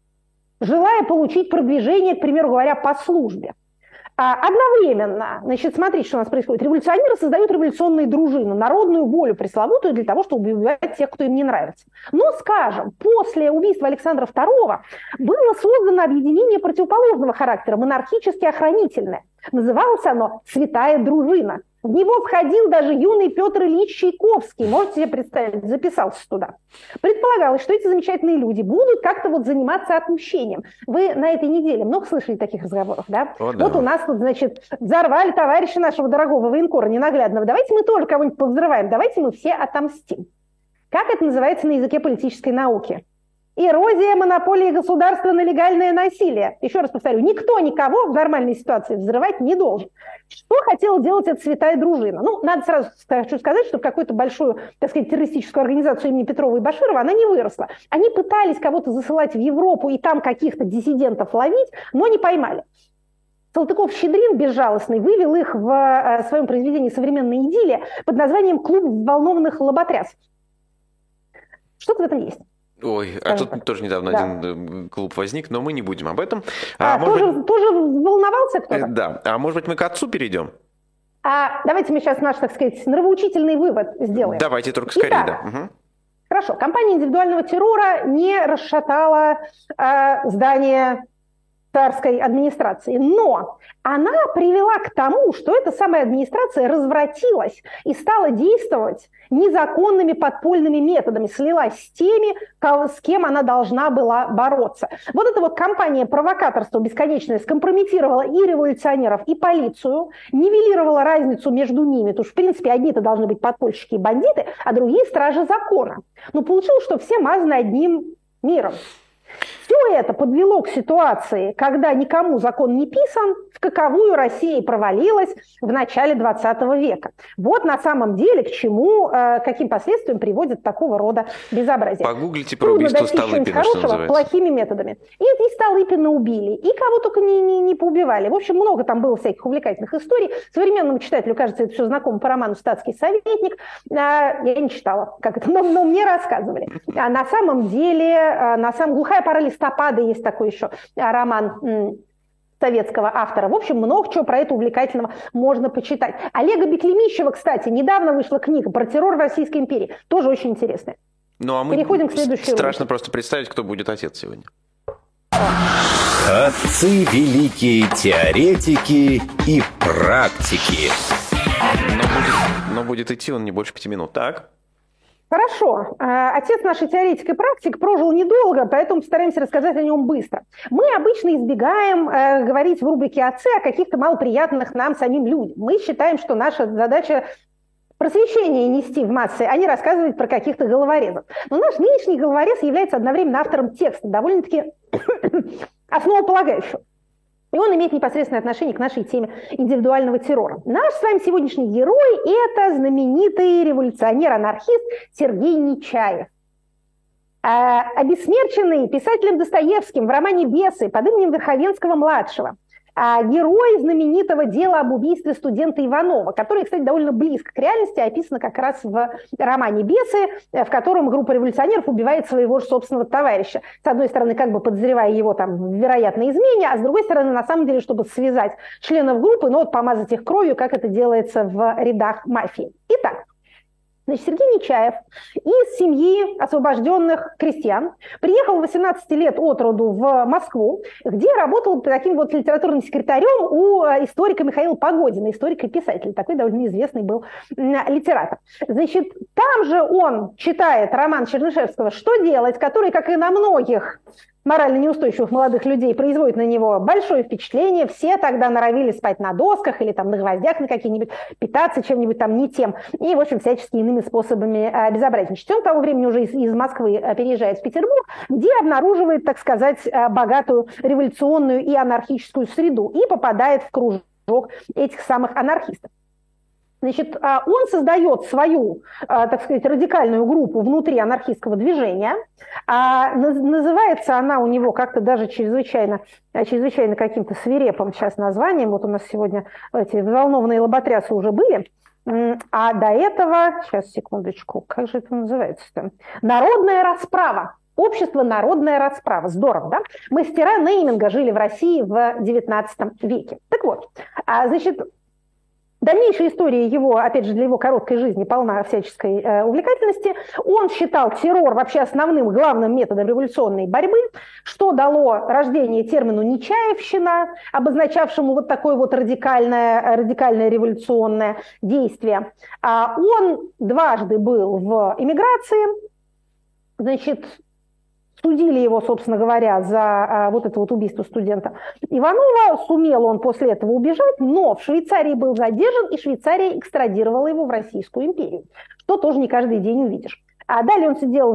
желая получить продвижение, к примеру говоря, по службе. Одновременно, значит, смотрите, что у нас происходит. Революционеры создают революционные дружины, народную волю пресловутую для того, чтобы убивать тех, кто им не нравится. Но, скажем, после убийства Александра II было создано объединение противоположного характера, монархически-охранительное. Называлось оно «Святая дружина». В него входил даже юный Петр Ильич Чайковский, можете себе представить, записался туда. Предполагалось, что эти замечательные люди будут как-то вот заниматься отмщением. Вы на этой неделе много слышали таких разговоров, да? О, да. Вот у нас тут, значит, взорвали товарища нашего дорогого военкора ненаглядного. Давайте мы тоже кого-нибудь повзрываем, давайте мы все отомстим. Как это называется на языке политической науки? Эрозия монополии государства на легальное насилие. Еще раз повторю, никто никого в нормальной ситуации взрывать не должен. Что хотела делать эта святая дружина? Ну, надо сразу хочу сказать, что в какую-то большую, так сказать, террористическую организацию имени Петрова и Баширова она не выросла. Они пытались кого-то засылать в Европу и там каких-то диссидентов ловить, но не поймали. Салтыков-Щедрин, безжалостный, вывел их в своем произведении «Современная идиллия» под названием «Клуб взволнованных лоботрясов». Что-то в этом есть. Ой, тут тоже недавно один клуб возник, но мы не будем об этом. Тоже волновался кто-то? Да. А может быть, мы к отцу перейдем? Давайте мы сейчас наш, так сказать, нравоучительный вывод сделаем. Давайте, только скорее, Итак, да. Угу. Хорошо. Кампания индивидуального террора не расшатала здание царской администрации, но она привела к тому, что эта самая администрация развратилась и стала действовать незаконными подпольными методами, слилась с теми, с кем она должна была бороться. Вот эта вот кампания провокаторства бесконечная скомпрометировала и революционеров, и полицию, нивелировала разницу между ними, потому что, в принципе, одни-то должны быть подпольщики и бандиты, а другие стражи закона. Но получилось, что все мазаны одним миром. Все это подвело к ситуации, когда никому закон не писан, в каковую Россия провалилась в начале 20 века. Вот на самом деле к чему, каким последствиям приводит такого рода безобразие. Погуглите про убийство Столыпина, что называется. Плохими методами. И Столыпина убили, и кого только не поубивали. В общем, много там было всяких увлекательных историй. Современному читателю, кажется, это все знакомо по роману «Статский советник». Я не читала, как это, но мне рассказывали. А на самом деле, «Глухая пора листопада» есть такой еще роман советского автора. В общем, много чего про это увлекательного можно почитать. Олега Беклемищева, кстати, недавно вышла книга про террор в Российской империи. Тоже очень интересная. Ну, а мы переходим к следующей страшно просто представить, кто будет отец сегодня. Отцы великие теоретики и практики. Но будет идти он не больше 5 минут. Так? Хорошо. Отец нашей теоретик и практик прожил недолго, поэтому постараемся рассказать о нем быстро. Мы обычно избегаем говорить в рубрике «Отцы» о каких-то малоприятных нам самим людям. Мы считаем, что наша задача просвещение нести в массы, а не рассказывать про каких-то головорезов. Но наш нынешний головорез является одновременно автором текста, довольно-таки основополагающего. И он имеет непосредственное отношение к нашей теме индивидуального террора. Наш с вами сегодняшний герой – это знаменитый революционер-анархист Сергей Нечаев. Обессмерченный писателем Достоевским в романе «Бесы» под именем Верховенского-младшего. герой знаменитого дела об убийстве студента Иванова, который, кстати, довольно близко к реальности, описано как раз в романе «Бесы», в котором группа революционеров убивает своего же собственного товарища. С одной стороны, как бы подозревая его там в вероятной измене, а с другой стороны, на самом деле, чтобы связать членов группы, но вот помазать их кровью, как это делается в рядах мафии. Итак, значит, Сергей Нечаев из семьи освобожденных крестьян приехал в 18 лет от роду в Москву, где работал таким вот литературным секретарем у историка Михаила Погодина, историк и писатель, такой довольно известный был литератор. Значит, там же он читает роман Чернышевского «Что делать?», который, как и на многих морально неустойчивых молодых людей, производит на него большое впечатление. Все тогда норовили спать на досках или там на гвоздях на каких-нибудь, питаться чем-нибудь там не тем. И, в общем, всячески иными способами безобразничать. Он к тому времени уже из Москвы переезжает в Петербург, где обнаруживает, так сказать, богатую революционную и анархическую среду и попадает в кружок этих самых анархистов. Значит, он создает свою, так сказать, радикальную группу внутри анархистского движения. Называется она у него как-то даже чрезвычайно каким-то свирепым сейчас названием. Вот у нас сегодня эти взволнованные лоботрясы уже были. А до этого, сейчас, секундочку, как же это называется-то? «Народная расправа». Общество «Народная расправа». Здорово, да? Мастера нейминга жили в России в XIX веке. Так вот, значит, дальнейшая история его, опять же, для его короткой жизни полна всяческой увлекательности. Он считал террор вообще основным, главным методом революционной борьбы, что дало рождение термину «нечаевщина», обозначавшему вот такое вот радикальное революционное действие. Он дважды был в эмиграции, значит, судили его, собственно говоря, за вот это вот убийство студента Иванова. Сумел он после этого убежать, но в Швейцарии был задержан, и Швейцария экстрадировала его в Российскую империю, что тоже не каждый день увидишь. А далее он сидел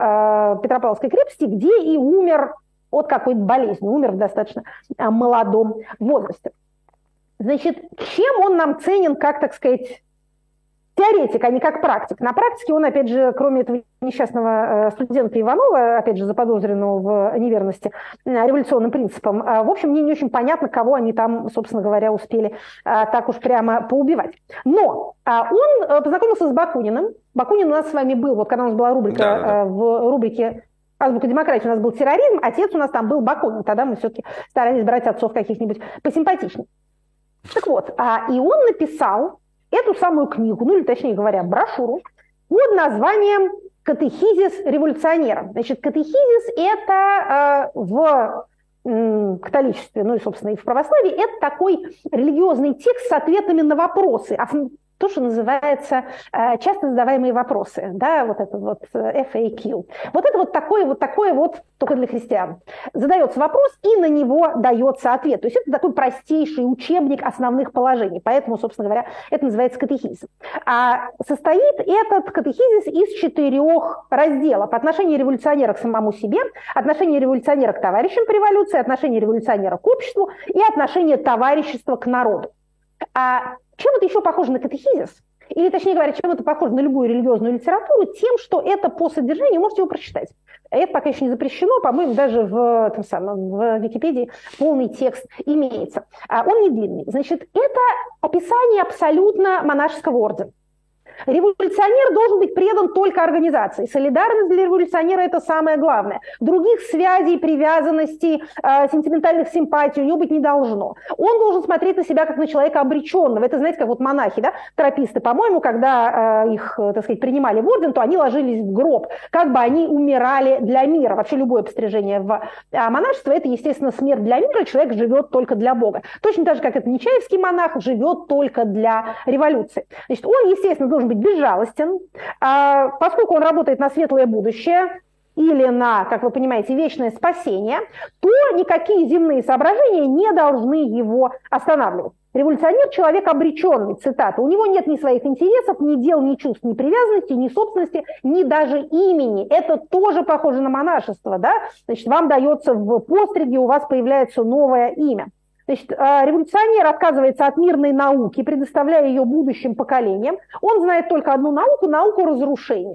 в Петропавловской крепости, где и умер от какой-то болезни, умер в достаточно молодом возрасте. Значит, чем он нам ценен, как, так сказать, теоретик, а не как практик? На практике он, опять же, кроме этого несчастного студента Иванова, опять же, заподозренного в неверности революционным принципам, в общем, мне не очень понятно, кого они там, собственно говоря, успели так уж прямо поубивать. Но он познакомился с Бакуниным. Бакунин у нас с вами был, вот когда у нас была рубрика в рубрике «Азбука демократии», у нас был терроризм, отец у нас там был Бакунин. Тогда мы все-таки старались брать отцов каких-нибудь посимпатичнее. Так вот, и он написал эту самую книгу, ну или точнее говоря, брошюру под названием «Катехизис революционера». Значит, катехизис – это в католичестве, ну и, собственно, и в православии, это такой религиозный текст с ответами на вопросы, то, что называется часто задаваемые вопросы, да, вот это вот FAQ. Вот это вот такое вот только для христиан. Задается вопрос, и на него дается ответ. То есть это такой простейший учебник основных положений. Поэтому, собственно говоря, это называется катехизис. Состоит этот катехизис из 4 разделов. Отношение революционера к самому себе, отношение революционера к товарищам по революции, отношение революционера к обществу и отношение товарищества к народу. Чем это еще похоже на катехизис? Или, точнее говоря, чем это похоже на любую религиозную литературу? Тем, что это по содержанию, можете его прочитать. Это пока еще не запрещено, по-моему, даже в Википедии полный текст имеется. Он не длинный. Значит, это описание абсолютно монашеского ордена. Революционер должен быть предан только организации. Солидарность для революционера – это самое главное. Других связей, привязанностей, сентиментальных симпатий у него быть не должно. Он должен смотреть на себя как на человека обреченного. Это, знаете, как вот монахи, да, трописты, по-моему, когда их, так сказать, принимали в орден, то они ложились в гроб, как бы они умирали для мира. Вообще любое пострижение в монашество – это, естественно, смерть для мира, человек живет только для Бога. Точно так же, как это Нечаевский монах живет только для революции. Значит, он, естественно, должен быть безжалостен, поскольку он работает на светлое будущее или на, как вы понимаете, вечное спасение, то никакие земные соображения не должны его останавливать. Революционер – человек обреченный, цитата. У него нет ни своих интересов, ни дел, ни чувств, ни привязанности, ни собственности, ни даже имени. Это тоже похоже на монашество, да? Значит, вам дается в постриге, у вас появляется новое имя. Значит, революционер отказывается от мирной науки, предоставляя ее будущим поколениям. Он знает только одну науку – науку разрушения.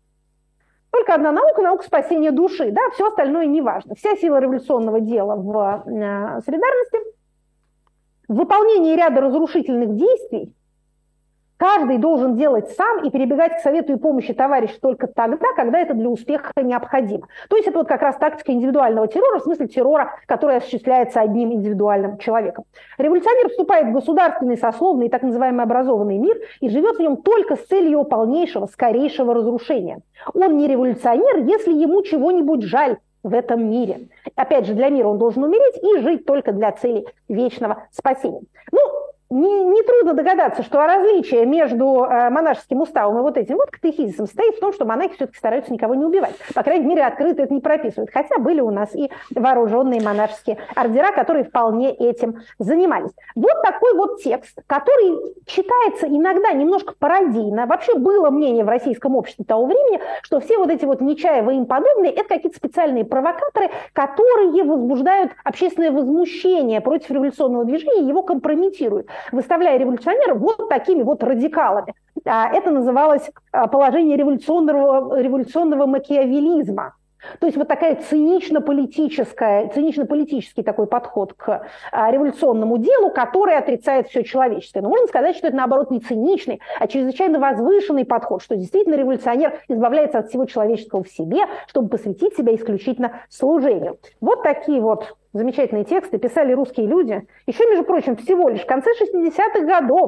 Только одна наука – наука спасения души. Да? Все остальное не важно. Вся сила революционного дела в солидарности В выполнении ряда разрушительных действий каждый должен делать сам и прибегать к совету и помощи товарища только тогда, когда это для успеха необходимо. То есть это вот как раз тактика индивидуального террора, в смысле террора, который осуществляется одним индивидуальным человеком. Революционер вступает в государственный, сословный и так называемый образованный мир и живет в нем только с целью его полнейшего, скорейшего разрушения. Он не революционер, если ему чего-нибудь жаль в этом мире. Опять же, для мира он должен умереть и жить только для цели вечного спасения. Нетрудно догадаться, что различие между монашеским уставом и вот этим вот катехизисом состоит в том, что монахи все-таки стараются никого не убивать. По крайней мере, открыто это не прописывают. Хотя были у нас и вооруженные монашеские ордера, которые вполне этим занимались. Вот такой вот текст, который читается иногда немножко пародийно. Вообще было мнение в российском обществе того времени, что все вот эти вот Нечаевы и им подобные, это какие-то специальные провокаторы, которые возбуждают общественное возмущение против революционного движения и его компрометируют, выставляя революционеров вот такими вот радикалами. Это называлось положение революционного макиавеллизма. То есть вот такая цинично-политический такой подход к революционному делу, который отрицает все человеческое. Но можно сказать, что это, наоборот, не циничный, а чрезвычайно возвышенный подход, что действительно революционер избавляется от всего человеческого в себе, чтобы посвятить себя исключительно служению. Вот такие вот замечательные тексты писали русские люди, еще, между прочим, всего лишь в конце 60-х годов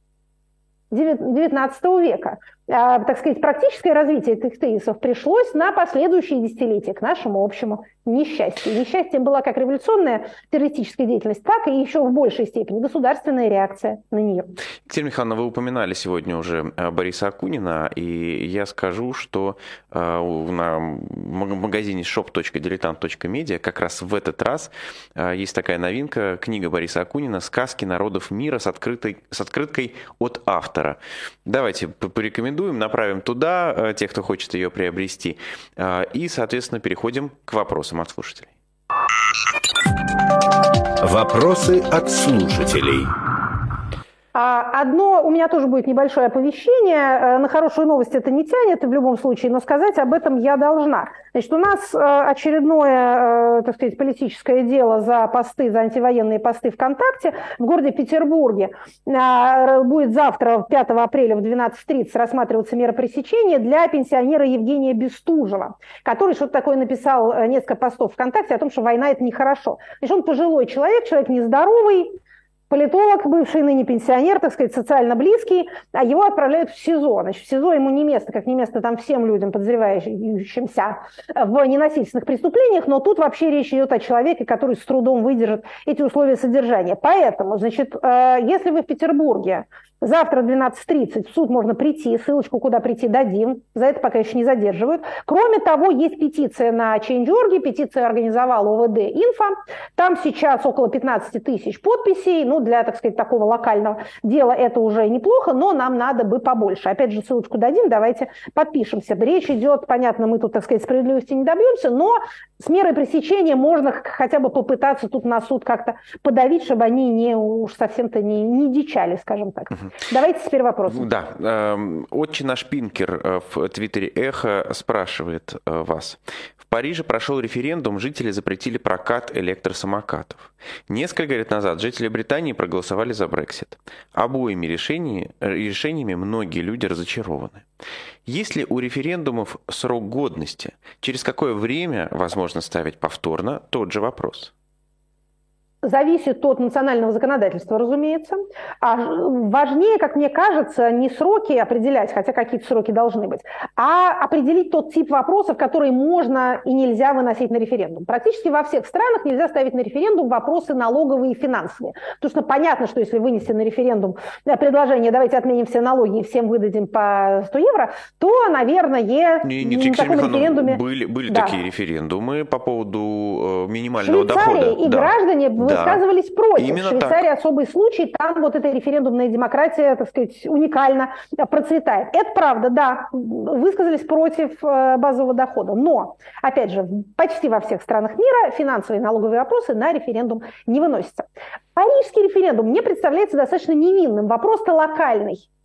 XIX века. Так сказать, практическое развитие этих тезисов пришлось на последующие десятилетия, к нашему общему несчастью. Несчастьем была как революционная террористическая деятельность, так и еще в большей степени государственная реакция на нее. Екатерина Михайловна, вы упоминали сегодня уже Бориса Акунина, и я скажу, что на магазине shop.diletant.media как раз в этот раз есть такая новинка, книга Бориса Акунина «Сказки народов мира» с открыткой от автора. Давайте порекомендуем, направим туда тех, кто хочет ее приобрести, и, соответственно, переходим к вопросам от слушателей. Вопросы от слушателей. Одно у меня тоже будет небольшое оповещение. На хорошую новость это не тянет в любом случае, но сказать об этом я должна. Значит, у нас очередное, так сказать, политическое дело за посты, за антивоенные посты ВКонтакте в городе Петербурге. Будет завтра, 5 апреля в 12:30 рассматриваться мера пресечения для пенсионера Евгения Бестужева, который что-то такое написал, несколько постов ВКонтакте о том, что война – это нехорошо. Значит, он пожилой человек нездоровый, политолог, бывший ныне пенсионер, так сказать, социально близкий, а его отправляют в СИЗО. Значит, в СИЗО ему не место, как не место там всем людям, подозревающимся в ненасильственных преступлениях, но тут вообще речь идет о человеке, который с трудом выдержит эти условия содержания. Поэтому, значит, если вы в Петербурге, завтра в 12:30 в суд можно прийти, ссылочку куда прийти дадим, за это пока еще не задерживают. Кроме того, есть петиция на Change.org, петицию организовал ОВД «Инфо», там сейчас около 15 тысяч подписей, для, так сказать, такого локального дела это уже неплохо, но нам надо бы побольше. Опять же, ссылочку дадим, давайте подпишемся. Речь идет, понятно, мы тут, так сказать, справедливости не добьемся, но с мерой пресечения можно хотя бы попытаться тут на суд как-то подавить, чтобы они не уж совсем-то не дичали, скажем так. Давайте теперь вопрос. Да. Отче наш Пинкер в твиттере «Эхо» спрашивает вас. В Париже прошел референдум, жители запретили прокат электросамокатов. Несколько лет назад жители Британии проголосовали за Брексит. Обоими решениями многие люди разочарованы. Есть ли у референдумов срок годности? Через какое время возможно ставить повторно тот же вопрос? Зависит от национального законодательства, разумеется. А важнее, как мне кажется, не сроки определять, хотя какие-то сроки должны быть, а определить тот тип вопросов, которые можно и нельзя выносить на референдум. Практически во всех странах нельзя ставить на референдум вопросы налоговые и финансовые. Потому что понятно, что если вынести на референдум предложение «давайте отменим все налоги и всем выдадим по 100 евро», то, наверное, на таком референдуме... Были такие референдумы по поводу минимального дохода. И граждане высказывались против. Именно в Швейцарии так. Особый случай, там вот эта референдумная демократия, так сказать, уникально процветает. Это правда, да, высказались против базового дохода. Но, опять же, почти во всех странах мира финансовые и налоговые вопросы на референдум не выносятся. Парижский референдум мне представляется достаточно невинным. Вопрос-то локальный.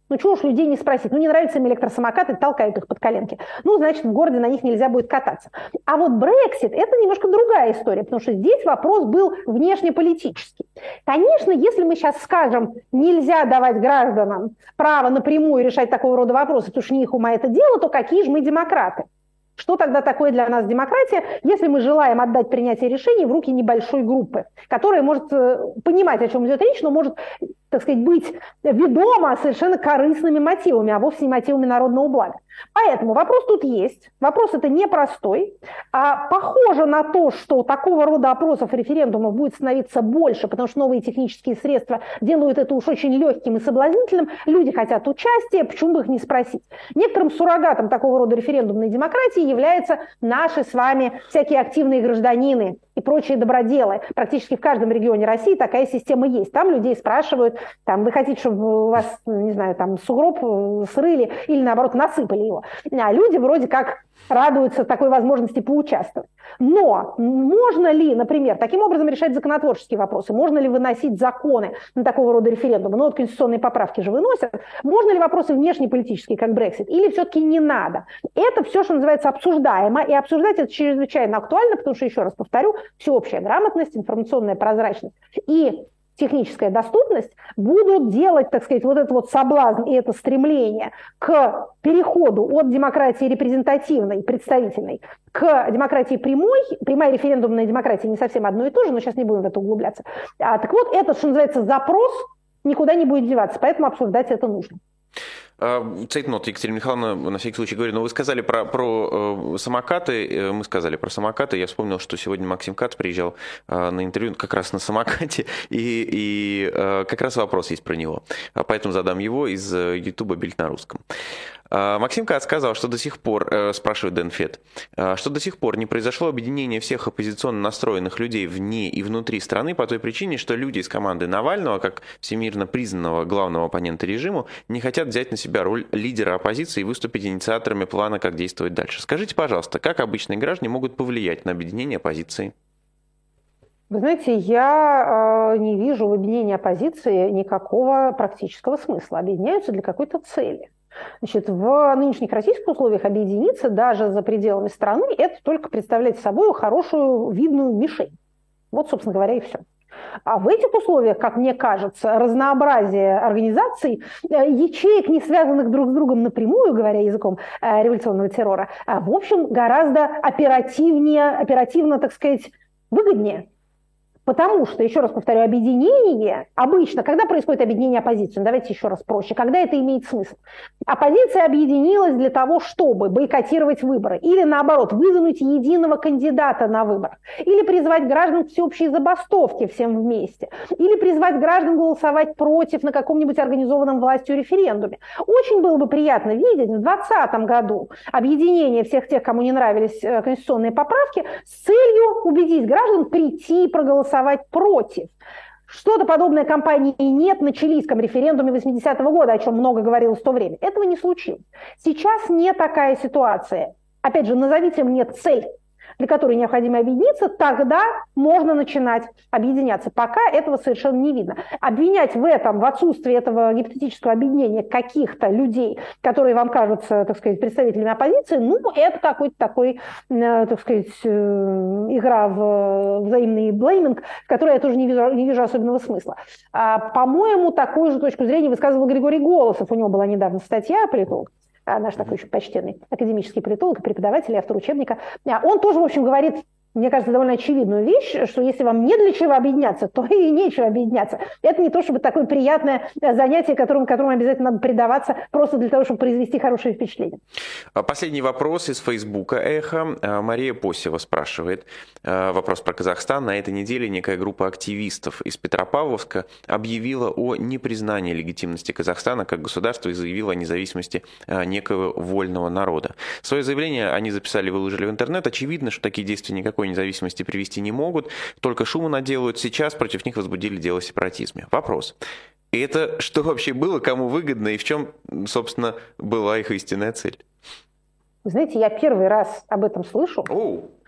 Ну, чего уж людей не спросить? Ну, не нравятся им электросамокаты, толкают их под коленки. Ну, значит, в городе на них нельзя будет кататься. А вот Брексит – это немножко другая история, потому что здесь вопрос был внешнеполитический. Конечно, если мы сейчас скажем, нельзя давать гражданам право напрямую решать такого рода вопросы, потому что не их ума это дело, то какие же мы демократы? Что тогда такое для нас демократия, если мы желаем отдать принятие решений в руки небольшой группы, которая может понимать, о чем идет речь, но может, так сказать, быть ведома совершенно корыстными мотивами, а вовсе не мотивами народного блага. Поэтому вопрос тут есть. Вопрос это непростой. Похоже на то, что такого рода опросов и референдумов будет становиться больше, потому что новые технические средства делают это уж очень легким и соблазнительным. Люди хотят участия, почему бы их не спросить? Некоторым суррогатом такого рода референдумной демократии являются наши с вами всякие активные гражданины и прочие доброделы. Практически в каждом регионе России такая система есть. Там людей спрашивают, там, вы хотите, чтобы у вас, не знаю, там сугроб срыли или, наоборот, насыпали его. А люди вроде как радуются такой возможности поучаствовать. Но можно ли, например, таким образом решать законотворческие вопросы? Можно ли выносить законы на такого рода референдумы? Ну вот конституционные поправки же выносят. Можно ли вопросы внешнеполитические, как Брексит? Или все-таки не надо? Это все, что называется, обсуждаемо. И обсуждать это чрезвычайно актуально, потому что, еще раз повторю, всеобщая грамотность, информационная прозрачность и техническая доступность будут делать, так сказать, вот этот вот соблазн и это стремление к переходу от демократии репрезентативной, представительной, к демократии прямой. Прямая референдумная демократия не совсем одно и то же, но сейчас не будем в это углубляться. Так вот, этот, что называется, запрос никуда не будет деваться, поэтому обсуждать это нужно. Цейтнот, Екатерина Михайловна, на всякий случай говорю, но вы сказали про самокаты, мы сказали про самокаты, я вспомнил, что сегодня Максим Кац приезжал на интервью как раз на самокате, и как раз вопрос есть про него, поэтому задам его из Ютуба «Бильд на русском». Максим Кац сказал, что до сих пор, спрашивает Дэн Фет, что до сих пор не произошло объединение всех оппозиционно настроенных людей вне и внутри страны по той причине, что люди из команды Навального, как всемирно признанного главного оппонента режиму, не хотят взять на себя роль лидера оппозиции и выступить инициаторами плана, как действовать дальше. Скажите, пожалуйста, как обычные граждане могут повлиять на объединение оппозиции? Вы знаете, я не вижу в объединении оппозиции никакого практического смысла. Объединяются для какой-то цели. Значит, в нынешних российских условиях объединиться даже за пределами страны – это только представлять собой хорошую видную мишень. Вот, собственно говоря, и все. А в этих условиях, как мне кажется, разнообразие организаций, ячеек, не связанных друг с другом напрямую, говоря языком революционного террора, в общем, гораздо оперативно, так сказать, выгоднее. Потому что, еще раз повторю, объединение, обычно, когда происходит объединение оппозиции, давайте еще раз проще, когда это имеет смысл? Оппозиция объединилась для того, чтобы бойкотировать выборы, или наоборот, выдвинуть единого кандидата на выборах, или призвать граждан к всеобщей забастовке всем вместе, или призвать граждан голосовать против на каком-нибудь организованном властью референдуме. Очень было бы приятно видеть в 2020 году объединение всех тех, кому не нравились конституционные поправки, с целью убедить граждан прийти проголосовать против. Что-то подобное кампании нет на чилийском референдуме 80-го года, о чем много говорилось в то время. Этого не случилось. Сейчас не такая ситуация. Опять же, назовите мне цель, для которой необходимо объединиться, тогда можно начинать объединяться. Пока этого совершенно не видно. Обвинять в этом, в отсутствии этого гипотетического объединения каких-то людей, которые вам кажутся, так сказать, представителями оппозиции, ну, это какой-то такой, так сказать, игра в взаимный блейминг, в которой я тоже не вижу особенного смысла. По-моему, такую же точку зрения высказывал Григорий Голосов. У него была недавно статья, политолог, наш такой еще почтенный академический политолог, преподаватель и автор учебника. Он тоже, в общем, говорит, мне кажется, довольно очевидную вещь, что если вам не для чего объединяться, то и нечего объединяться. Это не то, чтобы такое приятное занятие, которому обязательно надо предаваться просто для того, чтобы произвести хорошее впечатление. Последний вопрос из Фейсбука «Эхо». Мария Посева спрашивает. Вопрос про Казахстан. На этой неделе некая группа активистов из Петропавловска объявила о непризнании легитимности Казахстана как государства и заявила о независимости некого вольного народа. Свое заявление они записали и выложили в интернет. Очевидно, что такие действия никакой независимости привести не могут, только шума наделают. Сейчас против них возбудили дело о сепаратизме. Вопрос. И это что вообще было, кому выгодно и в чем, собственно, была их истинная цель? Вы знаете, я первый раз об этом слышу.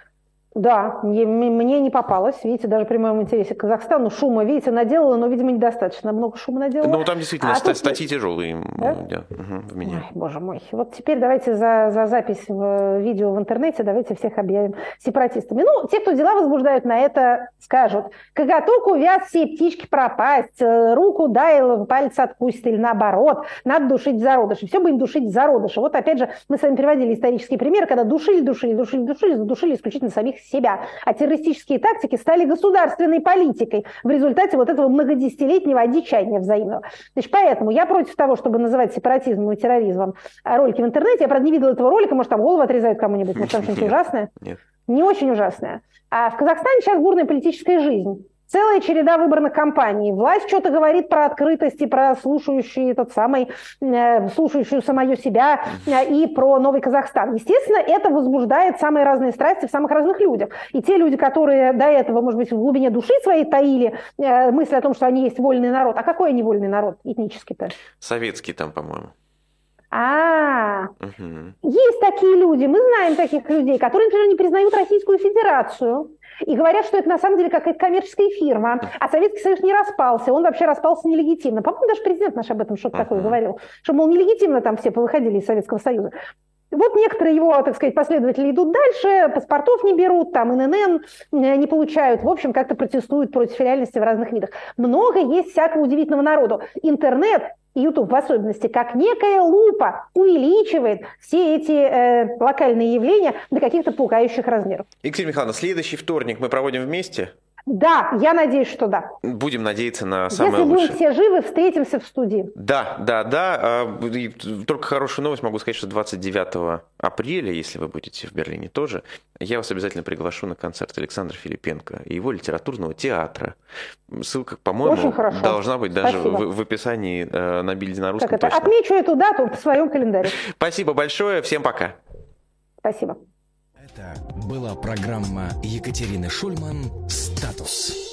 Да, мне не попалось. Видите, даже при моем интересе к Казахстану шума, видите, наделала, но, видимо, недостаточно много шума наделала. Ну, там действительно статьи тяжелые, да? В меня. Ой, боже мой. Вот теперь давайте за запись видео в интернете давайте всех объявим сепаратистами. Ну, те, кто дела возбуждают, на это скажут. Коготок увяз, все птички пропасть, руку дай, палец откусит, или наоборот, надо душить зародыши. Все будем душить зародыши. Вот опять же, мы с вами приводили исторические примеры, когда душили исключительно самих себя. А террористические тактики стали государственной политикой в результате вот этого многодесятилетнего одичания взаимного. Значит, поэтому я против того, чтобы называть сепаратизмом и терроризмом ролики в интернете. Я, правда, не видела этого ролика, может, там голову отрезают кому-нибудь, может, там что-нибудь ужасное? Нет. Не очень ужасное. А в Казахстане сейчас бурная политическая жизнь. Целая череда выборных кампаний. Власть что-то говорит про открытость и про слушающую самое себя и про новый Казахстан. Естественно, это возбуждает самые разные страсти в самых разных людях. И те люди, которые до этого, может быть, в глубине души своей таили мысль о том, что они есть вольный народ. А какой они вольный народ этнически-то? Советский там, по-моему. Есть такие люди, мы знаем таких людей, которые, например, не признают Российскую Федерацию и говорят, что это на самом деле какая-то коммерческая фирма, а Советский Союз не распался, он вообще распался нелегитимно. По-моему, даже президент наш об этом что-то такое говорил, что, мол, нелегитимно там все повыходили из Советского Союза. Вот некоторые его, так сказать, последователи идут дальше, паспортов не берут, там ИНН не получают, в общем, как-то протестуют против реальности в разных видах. Много есть всякого удивительного народу. Интернет, и YouTube в особенности, как некая лупа увеличивает все эти локальные явления до каких-то пугающих размеров. Екатерина Михайловна, следующий вторник мы проводим вместе? Да, я надеюсь, что да. Будем надеяться на самое лучшее. Если будем все живы, встретимся в студии. Да. И только хорошую новость могу сказать, что 29 апреля, если вы будете в Берлине тоже, я вас обязательно приглашу на концерт Александра Филипенко и его литературного театра. Ссылка, по-моему, должна быть даже в описании на Бильде на русском. Точно. Отмечу эту дату в своем календаре. Спасибо большое, всем пока. Спасибо. Это была программа Екатерины Шульман «Статус».